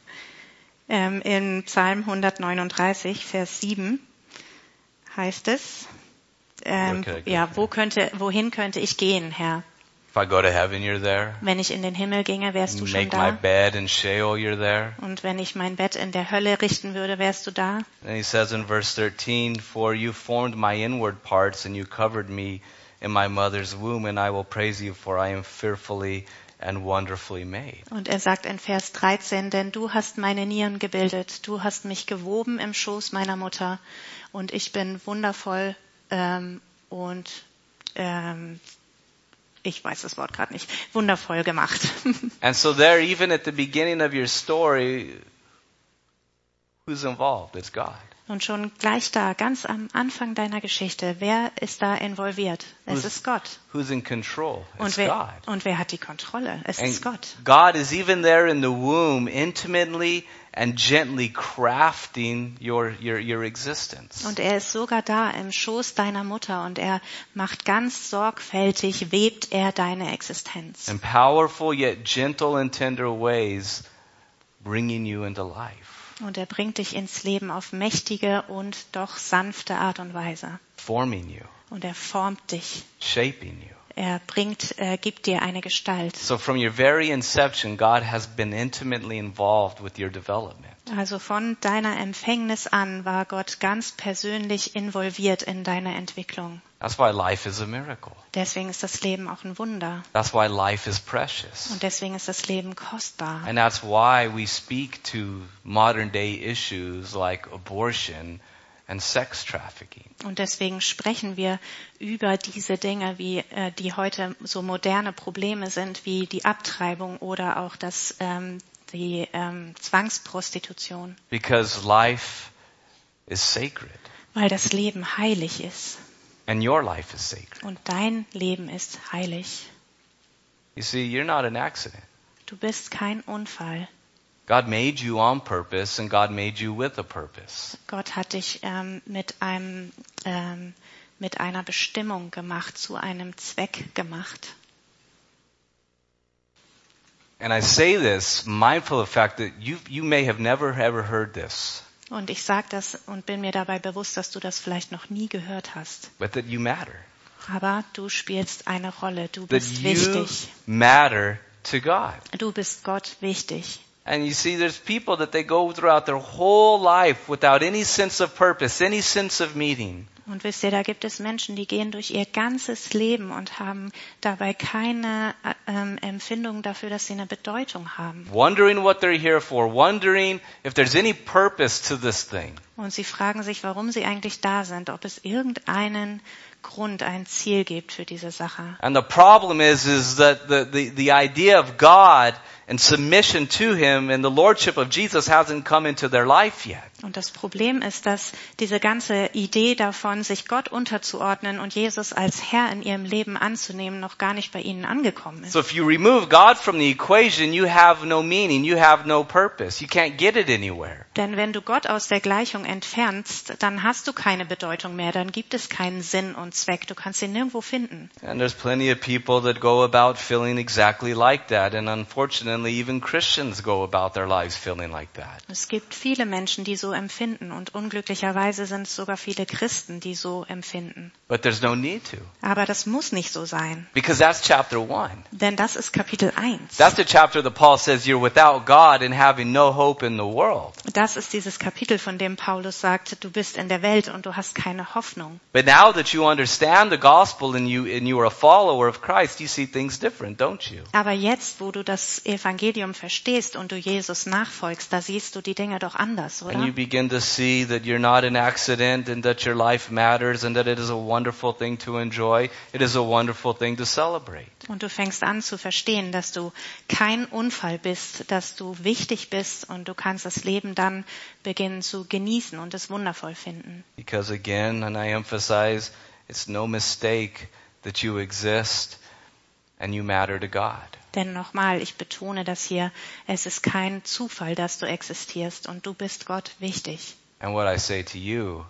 Ähm, in Psalm hundertneununddreißig, Vers sieben heißt es, ähm, Where could I go ja, from wo könnte, wohin könnte ich gehen, Herr? If I go to heaven, you're there. Wenn ich in den Himmel ginge, wärst du schon Make my da. bed in Sheol, you're there. Und wenn ich mein Bett in der Hölle richten würde, wärst du da. And he says in verse thirteen, For you formed my inward parts, and you covered me in my mother's womb, and I will praise you, for I am fearfully and wonderfully made. Und er sagt in Vers dreizehn, denn du hast meine Nieren gebildet, du hast mich gewoben im Schoß meiner Mutter und ich bin wundervoll ähm, und ähm, ich weiß das Wort gerade nicht, wundervoll gemacht. And so there, even at the beginning of your story, who's involved? It's God. Und schon gleich da, ganz am Anfang deiner Geschichte, wer ist da involviert? Es Who's- ist Gott. Who's in control? It's Und wer, God. und wer hat die Kontrolle? Es ist And Gott. God is even there in the womb, intimately and gently crafting your, your, your existence. Und er ist sogar da im Schoß deiner Mutter und er macht ganz sorgfältig, webt er deine Existenz. In powerful yet gentle and tender ways, bringing you into life. Und er bringt dich ins Leben auf mächtige und doch sanfte Art und Weise. Forming you, Und er formt dich. shaping you. Er bringt, äh, gibt dir eine Gestalt. So from your very inception, God has been intimately involved with your development. Also von deiner Empfängnis an war Gott ganz persönlich involviert in deine Entwicklung. That's why life is a miracle. Deswegen ist das Leben auch ein Wunder. That's why life is precious. Und deswegen ist das Leben kostbar. And that's why we speak to modern day issues like abortion and sex trafficking. Und deswegen sprechen wir über diese Dinge, wie äh, die heute so moderne Probleme sind, wie die Abtreibung oder auch das, ähm, die ähm, Zwangsprostitution. Because life is sacred. Weil das Leben heilig ist. And your life is sacred. Und dein Leben ist heilig. You see, you're not an accident. Du bist kein Unfall. God made you on purpose and God made you with a purpose. Gott hat dich ähm, mit einem ähm, mit einer Bestimmung gemacht, zu einem Zweck gemacht. And I say this mindful of the fact that you, you may have never ever heard this, Und ich sage das und bin mir dabei bewusst, dass du das vielleicht noch nie gehört hast. but that you matter. Aber du spielst eine Rolle, du That bist you wichtig. matter to God. Du bist Gott wichtig. And you see, there's people that they go throughout their whole life without any sense of purpose, any sense of meaning. Und wisst ihr, da gibt es Menschen, die gehen durch ihr ganzes Leben und haben dabei keine ähm, Empfindung dafür, dass sie eine Bedeutung haben. Wondering what they're here for, wondering if there's any purpose to this thing. Und sie fragen sich, warum sie eigentlich da sind, ob es irgendeinen Grund, ein Ziel gibt für diese Sache. And the problem is, is that the, the, the idea of God and submission to Him and the Lordship of Jesus hasn't come into their life yet. Und das Problem ist, dass diese ganze Idee davon, sich Gott unterzuordnen und Jesus als Herr in ihrem Leben anzunehmen, noch gar nicht bei ihnen angekommen ist. So if you remove God from the equation, you have no meaning, you have no purpose. You can't get it anywhere. Denn wenn du Gott aus der Gleichung entfernst, dann hast du keine Bedeutung mehr, dann gibt es keinen Sinn und Zweck. Du kannst ihn nirgendwo finden. And there's plenty of people that go about feeling exactly like that. And unfortunately, even Christians go about their lives feeling like that. Es gibt viele Menschen, die so empfinden und unglücklicherweise sind es sogar viele Christen, die so empfinden. But there's no need to. Aber das muss nicht so sein. Because that's chapter one. Denn das ist Kapitel eins. That's the chapter that Paul says you're without God and having no hope in the world. Das ist dieses Kapitel, von dem Paulus sagt, du bist in der Welt und du hast keine Hoffnung. But now that you understand the gospel and you and you are a follower of Christ, you see things different, don't you? Aber jetzt, wo du das Evangelium verstehst und du Jesus nachfolgst, da siehst du die Dinge doch anders, oder? And you begin to see that you're not an accident and that your life matters and that it is a wonderful thing to enjoy. It is a wonderful thing to celebrate. Und du fängst an zu verstehen, dass du kein Unfall bist, dass du wichtig bist und du kannst das Leben dann beginnen zu genießen und es wundervoll finden. Because again, and I emphasize, it's no mistake that you exist and you matter to God. Denn nochmal, ich betone das hier, es ist kein Zufall, dass du existierst und du bist Gott wichtig. And what I say to you,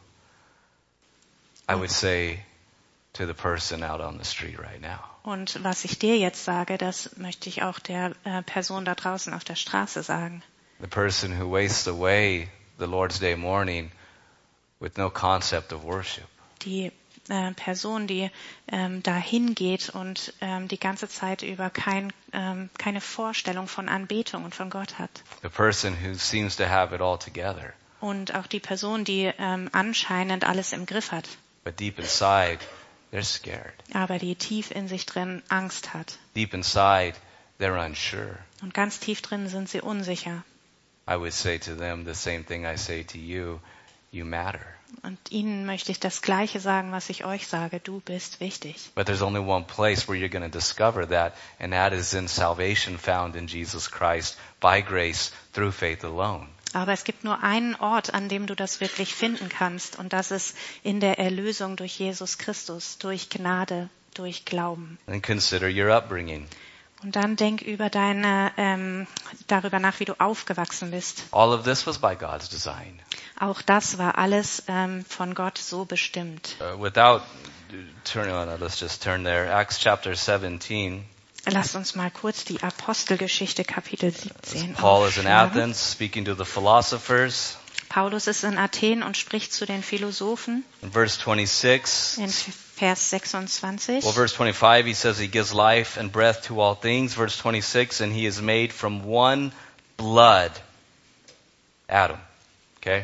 I would say to the person out on the street right now. Und was ich dir jetzt sage, das möchte ich auch der äh, Person da draußen auf der Straße sagen. The person who wastes away the Lord's Day morning with no concept of worship. Die äh, Person, die ähm, dahin geht und ähm, die ganze Zeit über kein, ähm, keine Vorstellung von Anbetung und von Gott hat. The person who seems to have it all together. Und auch die Person, die ähm, anscheinend alles im Griff hat, But deep inside, they're scared. aber die tief in sich drin Angst hat. Deep inside, they're unsure. Und ganz tief drin sind sie unsicher. I would say to them the same thing I say to you, you matter. Und ihnen möchte ich das Gleiche sagen, was ich euch sage. Du bist wichtig. But there's only one place where you're going to discover that, and that is in salvation found in Jesus Christ by grace through faith alone. Aber es gibt nur einen Ort, an dem du das wirklich finden kannst. Und das ist in der Erlösung durch Jesus Christus, durch Gnade, durch Glauben. And consider your upbringing. Und dann denk über deine, ähm, darüber nach, wie du aufgewachsen bist. All of this was by God's design. Auch das war alles ähm, von Gott so bestimmt. Uh, without turning on, let's just turn there. Acts chapter seventeen. Lasst uns mal kurz die Apostelgeschichte Kapitel siebzehn Paul is in aufschlagen. Athens speaking to the philosophers. Paulus ist in Athen und spricht zu den Philosophen. In verse twenty-six, In Vers sechsundzwanzig. well, verse twenty-five, he says he gives life and breath to all things. Verse twenty-six, and he is made from one blood. Adam. Okay?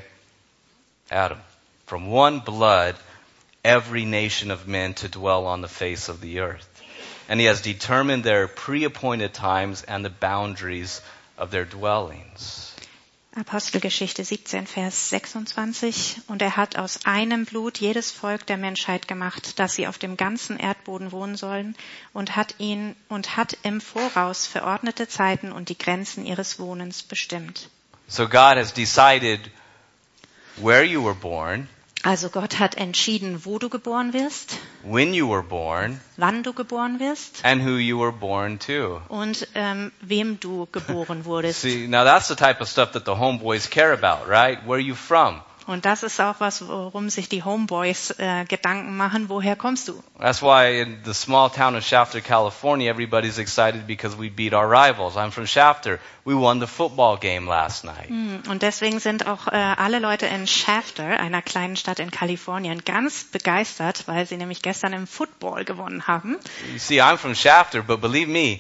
Adam. From one blood, every nation of men to dwell on the face of the earth. And he has determined their pre-appointed times and the boundaries of their dwellings. Apostelgeschichte siebzehn, Vers sechsundzwanzig. Und er hat aus einem Blut jedes Volk der Menschheit gemacht, dass sie auf dem ganzen Erdboden wohnen sollen, und hat ihn und hat im Voraus verordnete Zeiten und die Grenzen ihres Wohnens bestimmt. So God has decided where you were born, Also Gott hat entschieden, wo du geboren wirst, when you were born, wann du geboren wirst and who you were born to. und ähm, wem du geboren wurdest. See, now that's the type of stuff that the homeboys care about, right? Where are you from? Und das ist auch was, worum sich die Homeboys äh, Gedanken machen. Woher kommst du? That's why in the small town of Shafter, California, everybody's excited because we beat our rivals. I'm from Shafter. We won the football game last night. Und deswegen sind auch äh, alle Leute in Shafter, einer kleinen Stadt in Kalifornien, ganz begeistert, weil sie nämlich gestern im Football gewonnen haben. You see, I'm from Shafter, but believe me,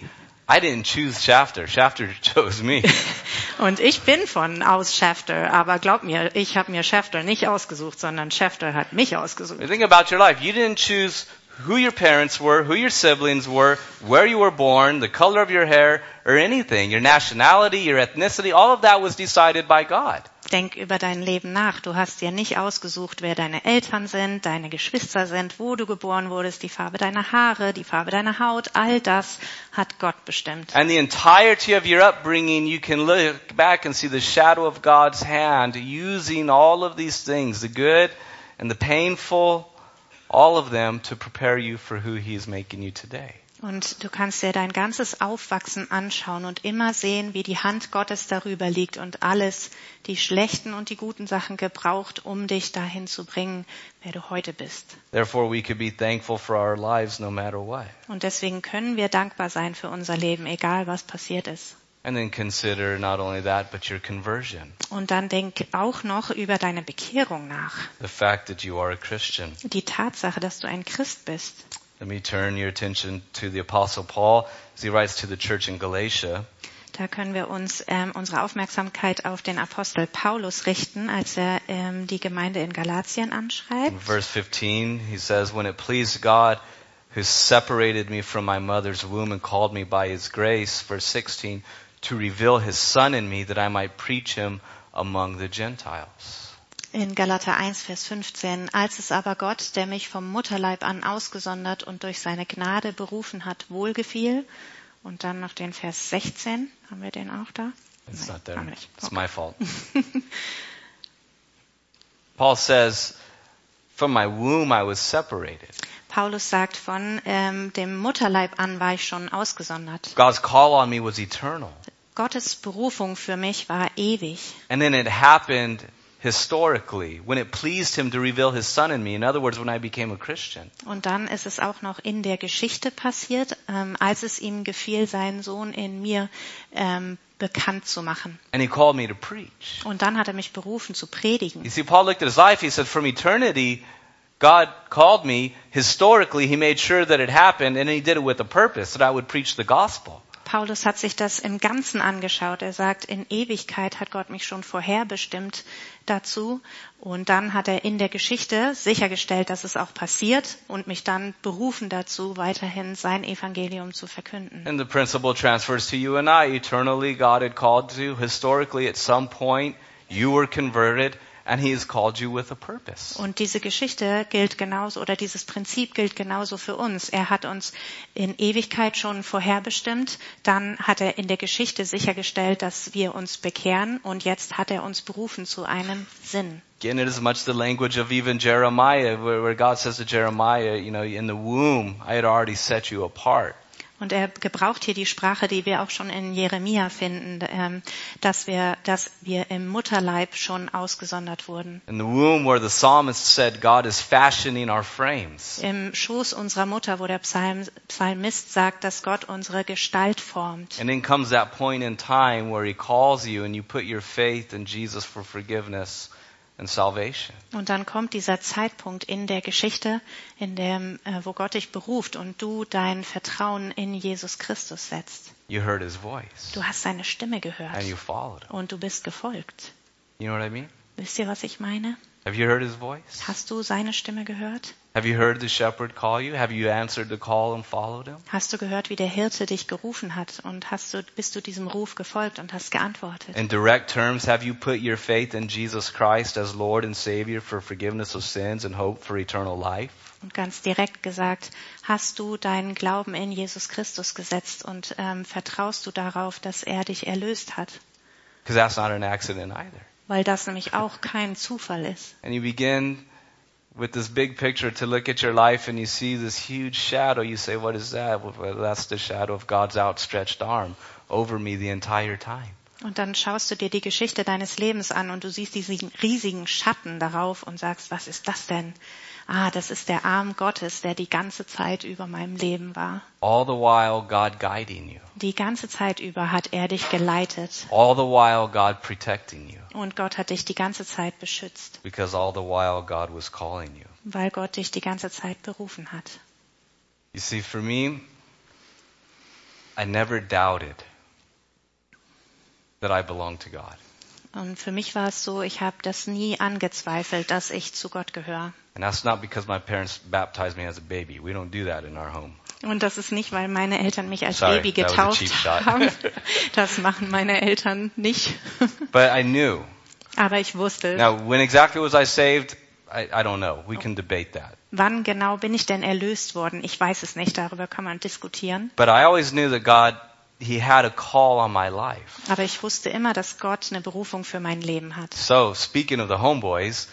I didn't choose Shafter. Shafter chose me. Und ich bin von aus Shafter, aber glaub mir, ich habe mir Shafter nicht ausgesucht, sondern Shafter hat mich ausgesucht. Think about your life. You didn't choose who your parents were, who your siblings were, where you were born, the color of your hair, or anything. Your nationality, your ethnicity, all of that was decided by God. Denk über dein Leben nach. Du hast dir nicht ausgesucht, wer deine Eltern sind, deine Geschwister sind, wo du geboren wurdest, die Farbe deiner Haare, die Farbe deiner Haut. All das hat Gott bestimmt. And the entirety of your upbringing, you can look back and see the shadow of God's hand using all of these things, the good and the painful, all of them to prepare you for who He is making you today. Und du kannst dir dein ganzes Aufwachsen anschauen und immer sehen, wie die Hand Gottes darüber liegt und alles, die schlechten und die guten Sachen gebraucht, um dich dahin zu bringen, wer du heute bist. Therefore, we could be thankful for our lives no matter what. Und deswegen können wir dankbar sein für unser Leben, egal was passiert ist. And then consider not only that, but your conversion. Und dann denk auch noch über deine Bekehrung nach. The fact that you are a Christian. Die Tatsache, dass du ein Christ bist. Let me turn your attention to the Apostle Paul as he writes to the church in Galatia. Da können wir uns ähm, unsere Aufmerksamkeit auf den Apostel Paulus richten, als er ähm, die Gemeinde in Galatien In anschreibt. verse fifteen, he says, "When it pleased God, who separated me from my mother's womb and called me by His grace," verse sixteen, "to reveal His Son in me, that I might preach Him among the Gentiles." In Galater eins, Vers fünfzehn. Als es aber Gott, der mich vom Mutterleib an ausgesondert und durch seine Gnade berufen hat, wohlgefiel. Und dann noch den Vers sechzehn. Haben wir den auch da? It's Nein, not there. haben wir nicht. It's Okay. my fault. Paul says, "From my womb I was separated." Paulus sagt, von ähm, dem Mutterleib an war ich schon ausgesondert. God's call on me was eternal. Gottes Berufung für mich war ewig. And then it happened historically, when it pleased Him to reveal His Son in me. In other words, when I became a Christian. Und dann ist es auch noch in der Geschichte passiert, ähm, als es ihm gefiel, seinen Sohn in mir ähm, bekannt zu machen. And He called me to preach. Und dann hat er mich berufen zu predigen. You see, Paul looked at his life, he said, from eternity, God called me. Historically, He made sure that it happened, and He did it with a purpose, that I would preach the gospel. Paulus hat sich das im Ganzen angeschaut. Er sagt, in Ewigkeit hat Gott mich schon vorherbestimmt dazu. Und dann hat er in der Geschichte sichergestellt, dass es auch passiert und mich dann berufen dazu, weiterhin sein Evangelium zu verkünden. And the principle transfers to you and I. Eternally, God had called you. Historically, at some point, you were converted, and He has called you with a purpose. Und diese Geschichte gilt genauso, oder dieses Prinzip gilt genauso für uns. Er hat uns in Ewigkeit schon vorherbestimmt, dann hat er in der Geschichte sichergestellt, dass wir uns bekehren, und jetzt hat er uns berufen zu einem Sinn. Again, it is much the language of even Jeremiah, where, where God says to Jeremiah, you know, in the womb, I had already set you apart. Und er gebraucht hier die Sprache, die wir auch schon in Jeremia finden, ähm, dass wir, dass wir im Mutterleib schon ausgesondert wurden. In the womb, where the psalmist said, God is fashioning our frames. Im Schoß unserer Mutter, wo der Psalm, Psalmist sagt, dass Gott unsere Gestalt formt. And then comes that point in time where He calls you and you put your faith in Jesus for forgiveness and salvation. Und dann kommt dieser Zeitpunkt in der Geschichte, in dem, äh, wo Gott dich beruft und du dein Vertrauen in Jesus Christus setzt. You heard His voice Du hast seine Stimme gehört and you followed Him. und du bist gefolgt. You know what I mean? Wisst ihr, was ich meine? Have you heard His voice? Hast du seine Stimme gehört? Have you heard the shepherd call you? Have you answered the call and followed Him? Hast du gehört, wie der Hirte dich gerufen hat, und hast du, bist du diesem Ruf gefolgt und hast geantwortet? In direct terms, have you put your faith in Jesus Christ as Lord and Savior for forgiveness of sins and hope for eternal life? Und ganz direkt gesagt, hast du deinen Glauben in Jesus Christus gesetzt und ähm, vertraust du darauf, dass er dich erlöst hat? Because that's not an accident either. Weil das nämlich auch kein Zufall ist. And you begin with this big picture to look at your life and you see this huge shadow. You say, what is that? Well, that's the shadow of God's outstretched arm over me the entire time. Und dann schaust du dir die Geschichte deines Lebens an und du siehst diesen riesigen Schatten darauf und sagst, was ist das denn? Ah, das ist der Arm Gottes, der die ganze Zeit über meinem Leben war. All the while God guiding you. Die ganze Zeit über hat er dich geleitet. All the while God protecting you. Und Gott hat dich die ganze Zeit beschützt, Because all the while God was calling you. weil Gott dich die ganze Zeit berufen hat. You see, for me, I never doubted that I belong to God. Und für mich war es so, ich habe das nie angezweifelt, dass ich zu Gott gehöre. And that's not because my parents baptized me as a baby. We don't do that in our home. Und das ist nicht, weil meine Eltern mich als Sorry, Baby that was a cheap getauft shot. haben. Das machen meine Eltern nicht. But I knew. Aber ich wusste, Now, when exactly was I saved? I, I don't know. We can debate that. wann genau bin ich denn erlöst worden? Ich weiß es nicht, darüber kann man diskutieren. But I always knew that God, He had a call on my life. Aber ich wusste immer, dass Gott eine Berufung für mein Leben hat. So, speaking of the homeboys,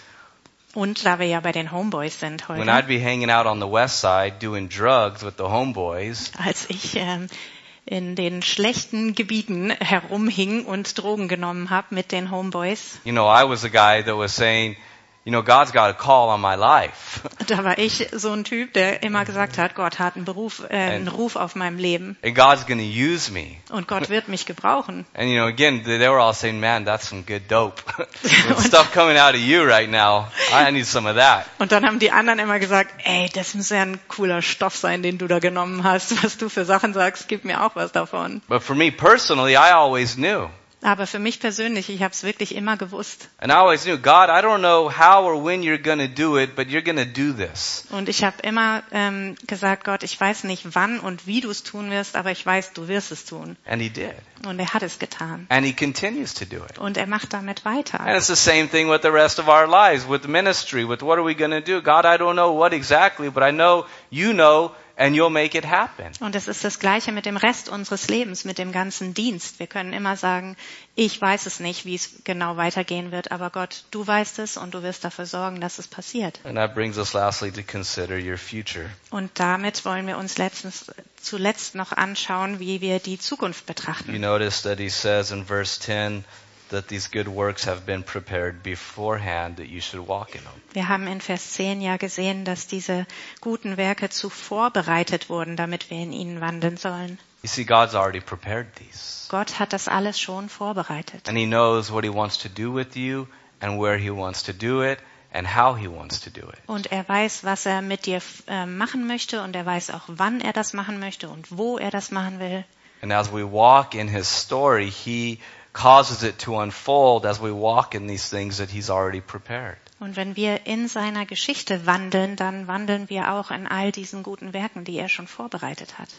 Und da wir ja bei den Homeboys sind when I'd heute, be hanging out on the west side doing drugs with the homeboys, als ich ähm, in den schlechten Gebieten herumhing und Drogen genommen habe mit den Homeboys, you know, I was the guy that was saying, you know, God's got a call on my life. da war ich so ein Typ, der immer gesagt hat, Gott hat einen Beruf, äh, einen Ruf auf meinem Leben And God's going to use me. und Gott wird mich gebrauchen. And you know, again, they they were all saying, man, that's some good dope. With stuff coming out of you right now, I need some of that. Und dann haben die anderen immer gesagt, ey, das muss ja ein cooler Stoff sein, den du da genommen hast. Was du für Sachen sagst, gib mir auch was davon. But for me personally, I always knew. Aber für mich persönlich, ich habe es wirklich immer gewusst. And I always knew, God, I don't know how or when you're going to do it, but you're going to do this. Und ich habe immer ähm, gesagt, Gott, ich weiß nicht, wann und wie du es tun wirst, aber ich weiß, du wirst es tun. And He did. Und er hat es getan. And He continues to do it. Und er macht damit weiter. And it's the same thing with the rest of our lives, with ministry, with what are we going to do? God, I don't know what exactly, but I know you know, and you'll make it happen. Und es ist das Gleiche mit dem Rest unseres Lebens, mit dem ganzen Dienst. Wir können immer sagen, ich weiß es nicht, wie es genau weitergehen wird, aber Gott, du weißt es und du wirst dafür sorgen, dass es passiert. And that brings us lastly to consider your future. Und damit wollen wir uns letztens, zuletzt noch anschauen, wie wir die Zukunft You betrachten. notice that he says in verse ten that these good works have been prepared beforehand that you should walk in them. Wir haben in Vers zehn ja gesehen, dass diese guten Werke zuvor bereitet wurden, damit wir in ihnen wandeln sollen. You see, God's already prepared these. Gott hat das alles schon vorbereitet. And He knows what He wants to do with you and where He wants to do it and how He wants to do it. Und er weiß, was er mit dir äh, machen möchte und er weiß auch, wann er das machen möchte und wo er das machen will. And as we walk in His story, He causes it to unfold as we walk in these things that He's already prepared. Und wenn wir in seiner Geschichte wandeln, dann wandeln wir auch in all diesen guten Werken, die er schon vorbereitet hat.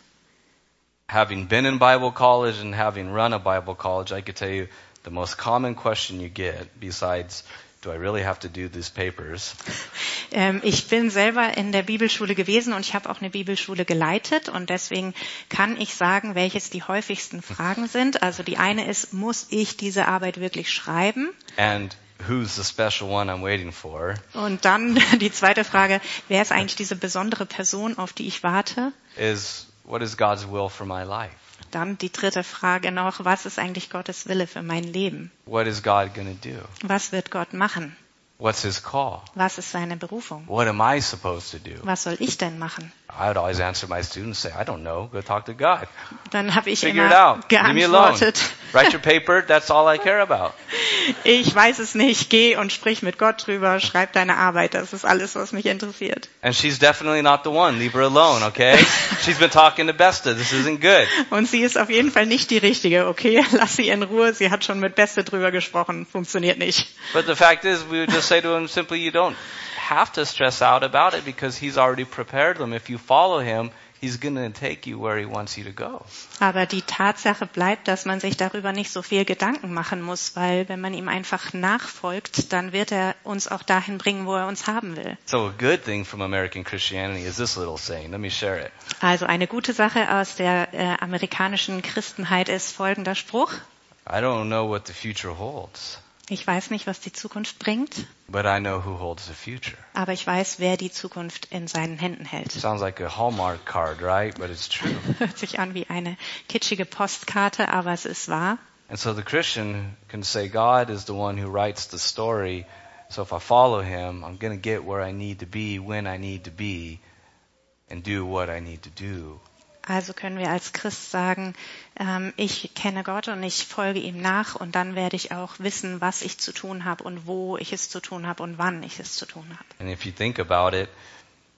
Having been in Bible college and having run a Bible college, I could tell you the most common question you get, besides, do I really have to do these papers? Ähm, ich bin selber in der Bibelschule gewesen und ich habe auch eine Bibelschule geleitet und deswegen kann ich sagen, welches die häufigsten Fragen sind. Also die eine ist, muss ich diese Arbeit wirklich schreiben? And who's the special one I'm waiting for? Und dann die zweite Frage, wer ist eigentlich diese besondere Person, auf die ich warte? Is what is God's will for my life? Dann die dritte Frage noch, was ist eigentlich Gottes Wille für mein Leben? What is God going to do? Was wird Gott machen? What's His call? Was ist seine Berufung? What am I supposed to do? Was soll ich denn machen? I would always answer my students, say, I don't know, go talk to God. Dann habe ich Figure it immer out. Leave me alone. geantwortet, Write your paper, that's all I care about. ich weiß es nicht, geh und sprich mit Gott drüber, schreib deine Arbeit, das ist alles, was mich interessiert. And she's definitely not the one. Leave her alone, okay? She's been talking to Besta. This isn't good. Und sie ist auf jeden Fall nicht die Richtige, okay? Lass sie in Ruhe, sie hat schon mit Beste drüber gesprochen, funktioniert nicht. But the fact is, we would just say to him simply, you don't have to stress out about it because He's already prepared them. If you follow Him, He's going to take you where He wants you to go. Aber die Tatsache bleibt, dass man sich darüber nicht so viel Gedanken machen muss, weil wenn man ihm einfach nachfolgt, dann wird er uns auch dahin bringen, wo er uns haben will. So a good thing from American Christianity is this little saying. Let me share it. Also eine gute Sache aus der äh, amerikanischen Christenheit ist folgender Spruch. I don't know what the future holds, Ich weiß nicht, was die Zukunft bringt, but I know who holds the future. aber ich weiß, wer die Zukunft in seinen Händen hält. Sounds like a Hallmark card, right? But it's true. Hört sich an wie eine kitschige Postkarte, aber es ist wahr. And so the Christian can say, God is the one who writes the story. So if I follow Him, I'm going to get where I need to be, when I need to be, and do what I need to do. Also können wir als Christ sagen, ähm, ich kenne Gott und ich folge ihm nach und dann werde ich auch wissen, was ich zu tun habe und wo ich es zu tun habe und wann ich es zu tun habe. And if you think about it,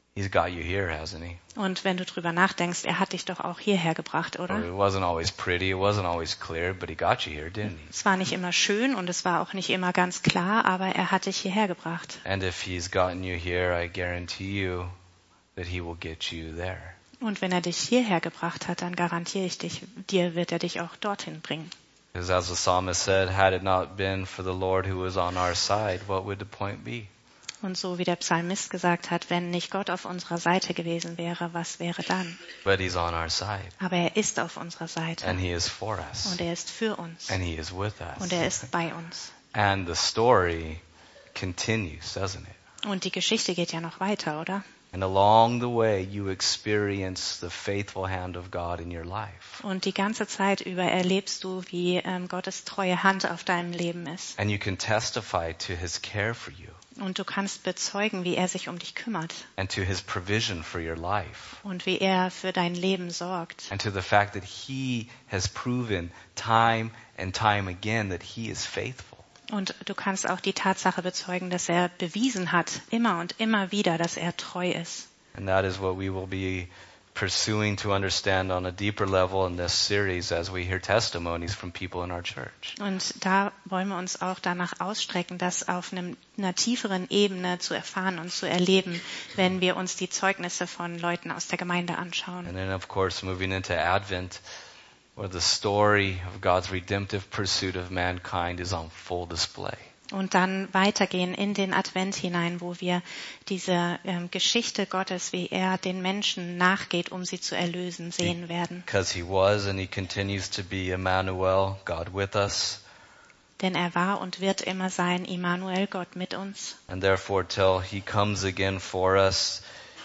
He's got you here, hasn't he? Und wenn du drüber nachdenkst, er hat dich doch auch hierher gebracht, Well, oder? it wasn't always pretty, it wasn't always clear, but he got you here, didn't he? Es war nicht immer schön und es war auch nicht immer ganz klar, aber er hat dich hierher gebracht. And if he's gotten you here, I guarantee you that he will get you there. Und wenn er dich hierher gebracht hat, dann garantiere ich dich, dir wird er dich auch dorthin bringen. Because as the psalmist said, had it not been for the Lord who was on our side, what would the point be? Und so wie der Psalmist gesagt hat, wenn nicht Gott auf unserer Seite gewesen wäre, was wäre dann? But he's on our side. Aber er ist auf unserer Seite. And he is for us. Und er ist für uns. And he is with us. Und er ist bei uns. And the story continues, doesn't it? Und die Geschichte geht ja noch weiter, oder? And along the way, you experience the faithful hand of God in your life. Und die ganze Zeit über erlebst du, wie ähm, Gottes treue Hand auf deinem Leben ist. And you can testify to his care for you. Und du kannst bezeugen, wie er sich um dich kümmert. And to his provision for your life. Und wie er für dein Leben sorgt. And to the fact that he has proven time and time again that he is faithful. Und du kannst auch die Tatsache bezeugen, dass er bewiesen hat, immer und immer wieder, dass er treu ist. And that is what we will be pursuing to understand on a deeper level in this series as we hear testimonies from people in our church. Und da wollen wir uns auch danach ausstrecken, das auf einem, einer tieferen Ebene zu erfahren und zu erleben, wenn wir uns die Zeugnisse von Leuten aus der Gemeinde anschauen. And then of course moving into Advent, where the story of God's redemptive pursuit of mankind is on full display. Und dann weitergehen in den Advent hinein, wo wir diese ähm, Geschichte Gottes, wie er den Menschen nachgeht, um sie zu erlösen, sehen werden. Because he was and he continues to be Emmanuel, God with us. Denn er war und wird immer sein, Immanuel, Gott mit uns. And therefore till he comes again for us,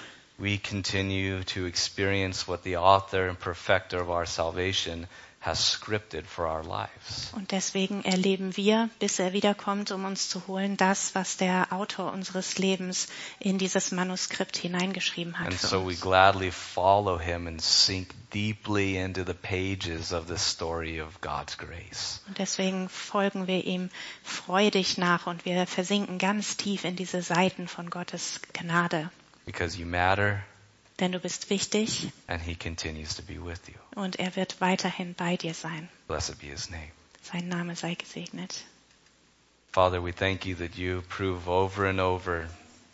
we continue to experience what the author and perfecter of our salvation has scripted for our lives. Und deswegen erleben wir, bis er wiederkommt, um uns zu holen, das, was der Autor unseres Lebens in dieses Manuskript hineingeschrieben hat And für so we uns. gladly follow him and sink deeply into the pages of the story of God's grace. Und deswegen folgen wir ihm freudig nach und wir versinken ganz tief in diese Seiten von Gottes Gnade. Because you matter Denn du bist wichtig and he continues to be with you. und er wird weiterhin bei dir sein. Blessed be his name. Sein Name sei gesegnet. Father, we thank you that you prove over and over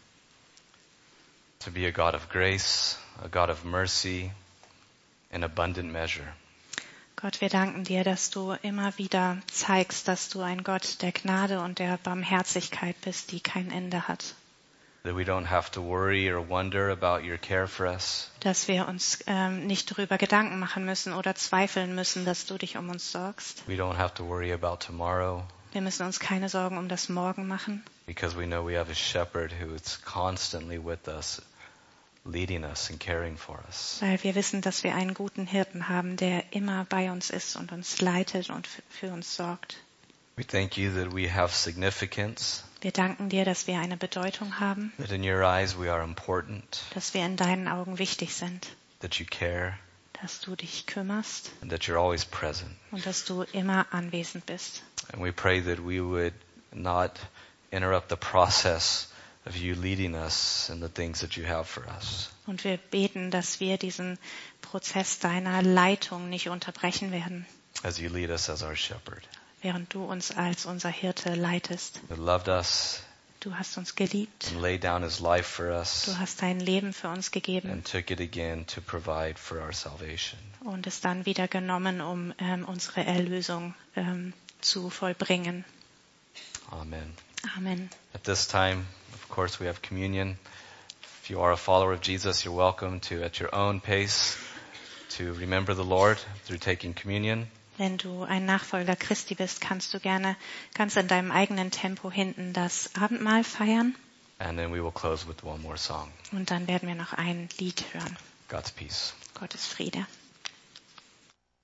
to be a God of grace, a God of mercy, in abundant measure. Gott, wir danken dir, dass du immer wieder zeigst, dass du ein Gott der Gnade und der Barmherzigkeit bist, die kein Ende hat. That we don't have to worry or wonder about your care for us. Dass wir uns ähm, nicht darüber Gedanken machen müssen oder zweifeln müssen, dass du dich um uns sorgst. We don't have to worry about tomorrow Wir müssen uns keine Sorgen um das Morgen machen, because we know we have a shepherd who is constantly with us, leading us and caring for us. weil wir wissen, dass wir einen guten Hirten haben, der immer bei uns ist und uns leitet und f- für uns sorgt. We thank you that we have significance, Wir danken dir, dass wir eine Bedeutung haben, that in your eyes we are important, dass wir in deinen Augen wichtig sind, that you care, dass du dich kümmerst and that you're always present. und dass du immer anwesend bist. And we pray that we would not interrupt the process of you leading us in the things that you have for us. Und wir beten, dass wir diesen Prozess deiner Leitung nicht unterbrechen werden, As you lead us as our shepherd. während du uns als unser Hirte leitest. That loved us Du hast uns geliebt, and laid down his life for us du hast dein Leben für uns gegeben and took it again to provide for our salvation. und es dann wieder genommen, um ähm, unsere Erlösung ähm, zu vollbringen. Amen. Amen. At this time, of course, we have communion. If you are a follower of Jesus, you're welcome to, at your own pace, to remember the Lord through taking communion. Wenn du ein Nachfolger Christi bist, kannst du gerne ganz in deinem eigenen Tempo hinten das Abendmahl feiern. And then we will close with one more song. Und dann werden wir noch ein Lied hören. God's peace. Gottes Friede.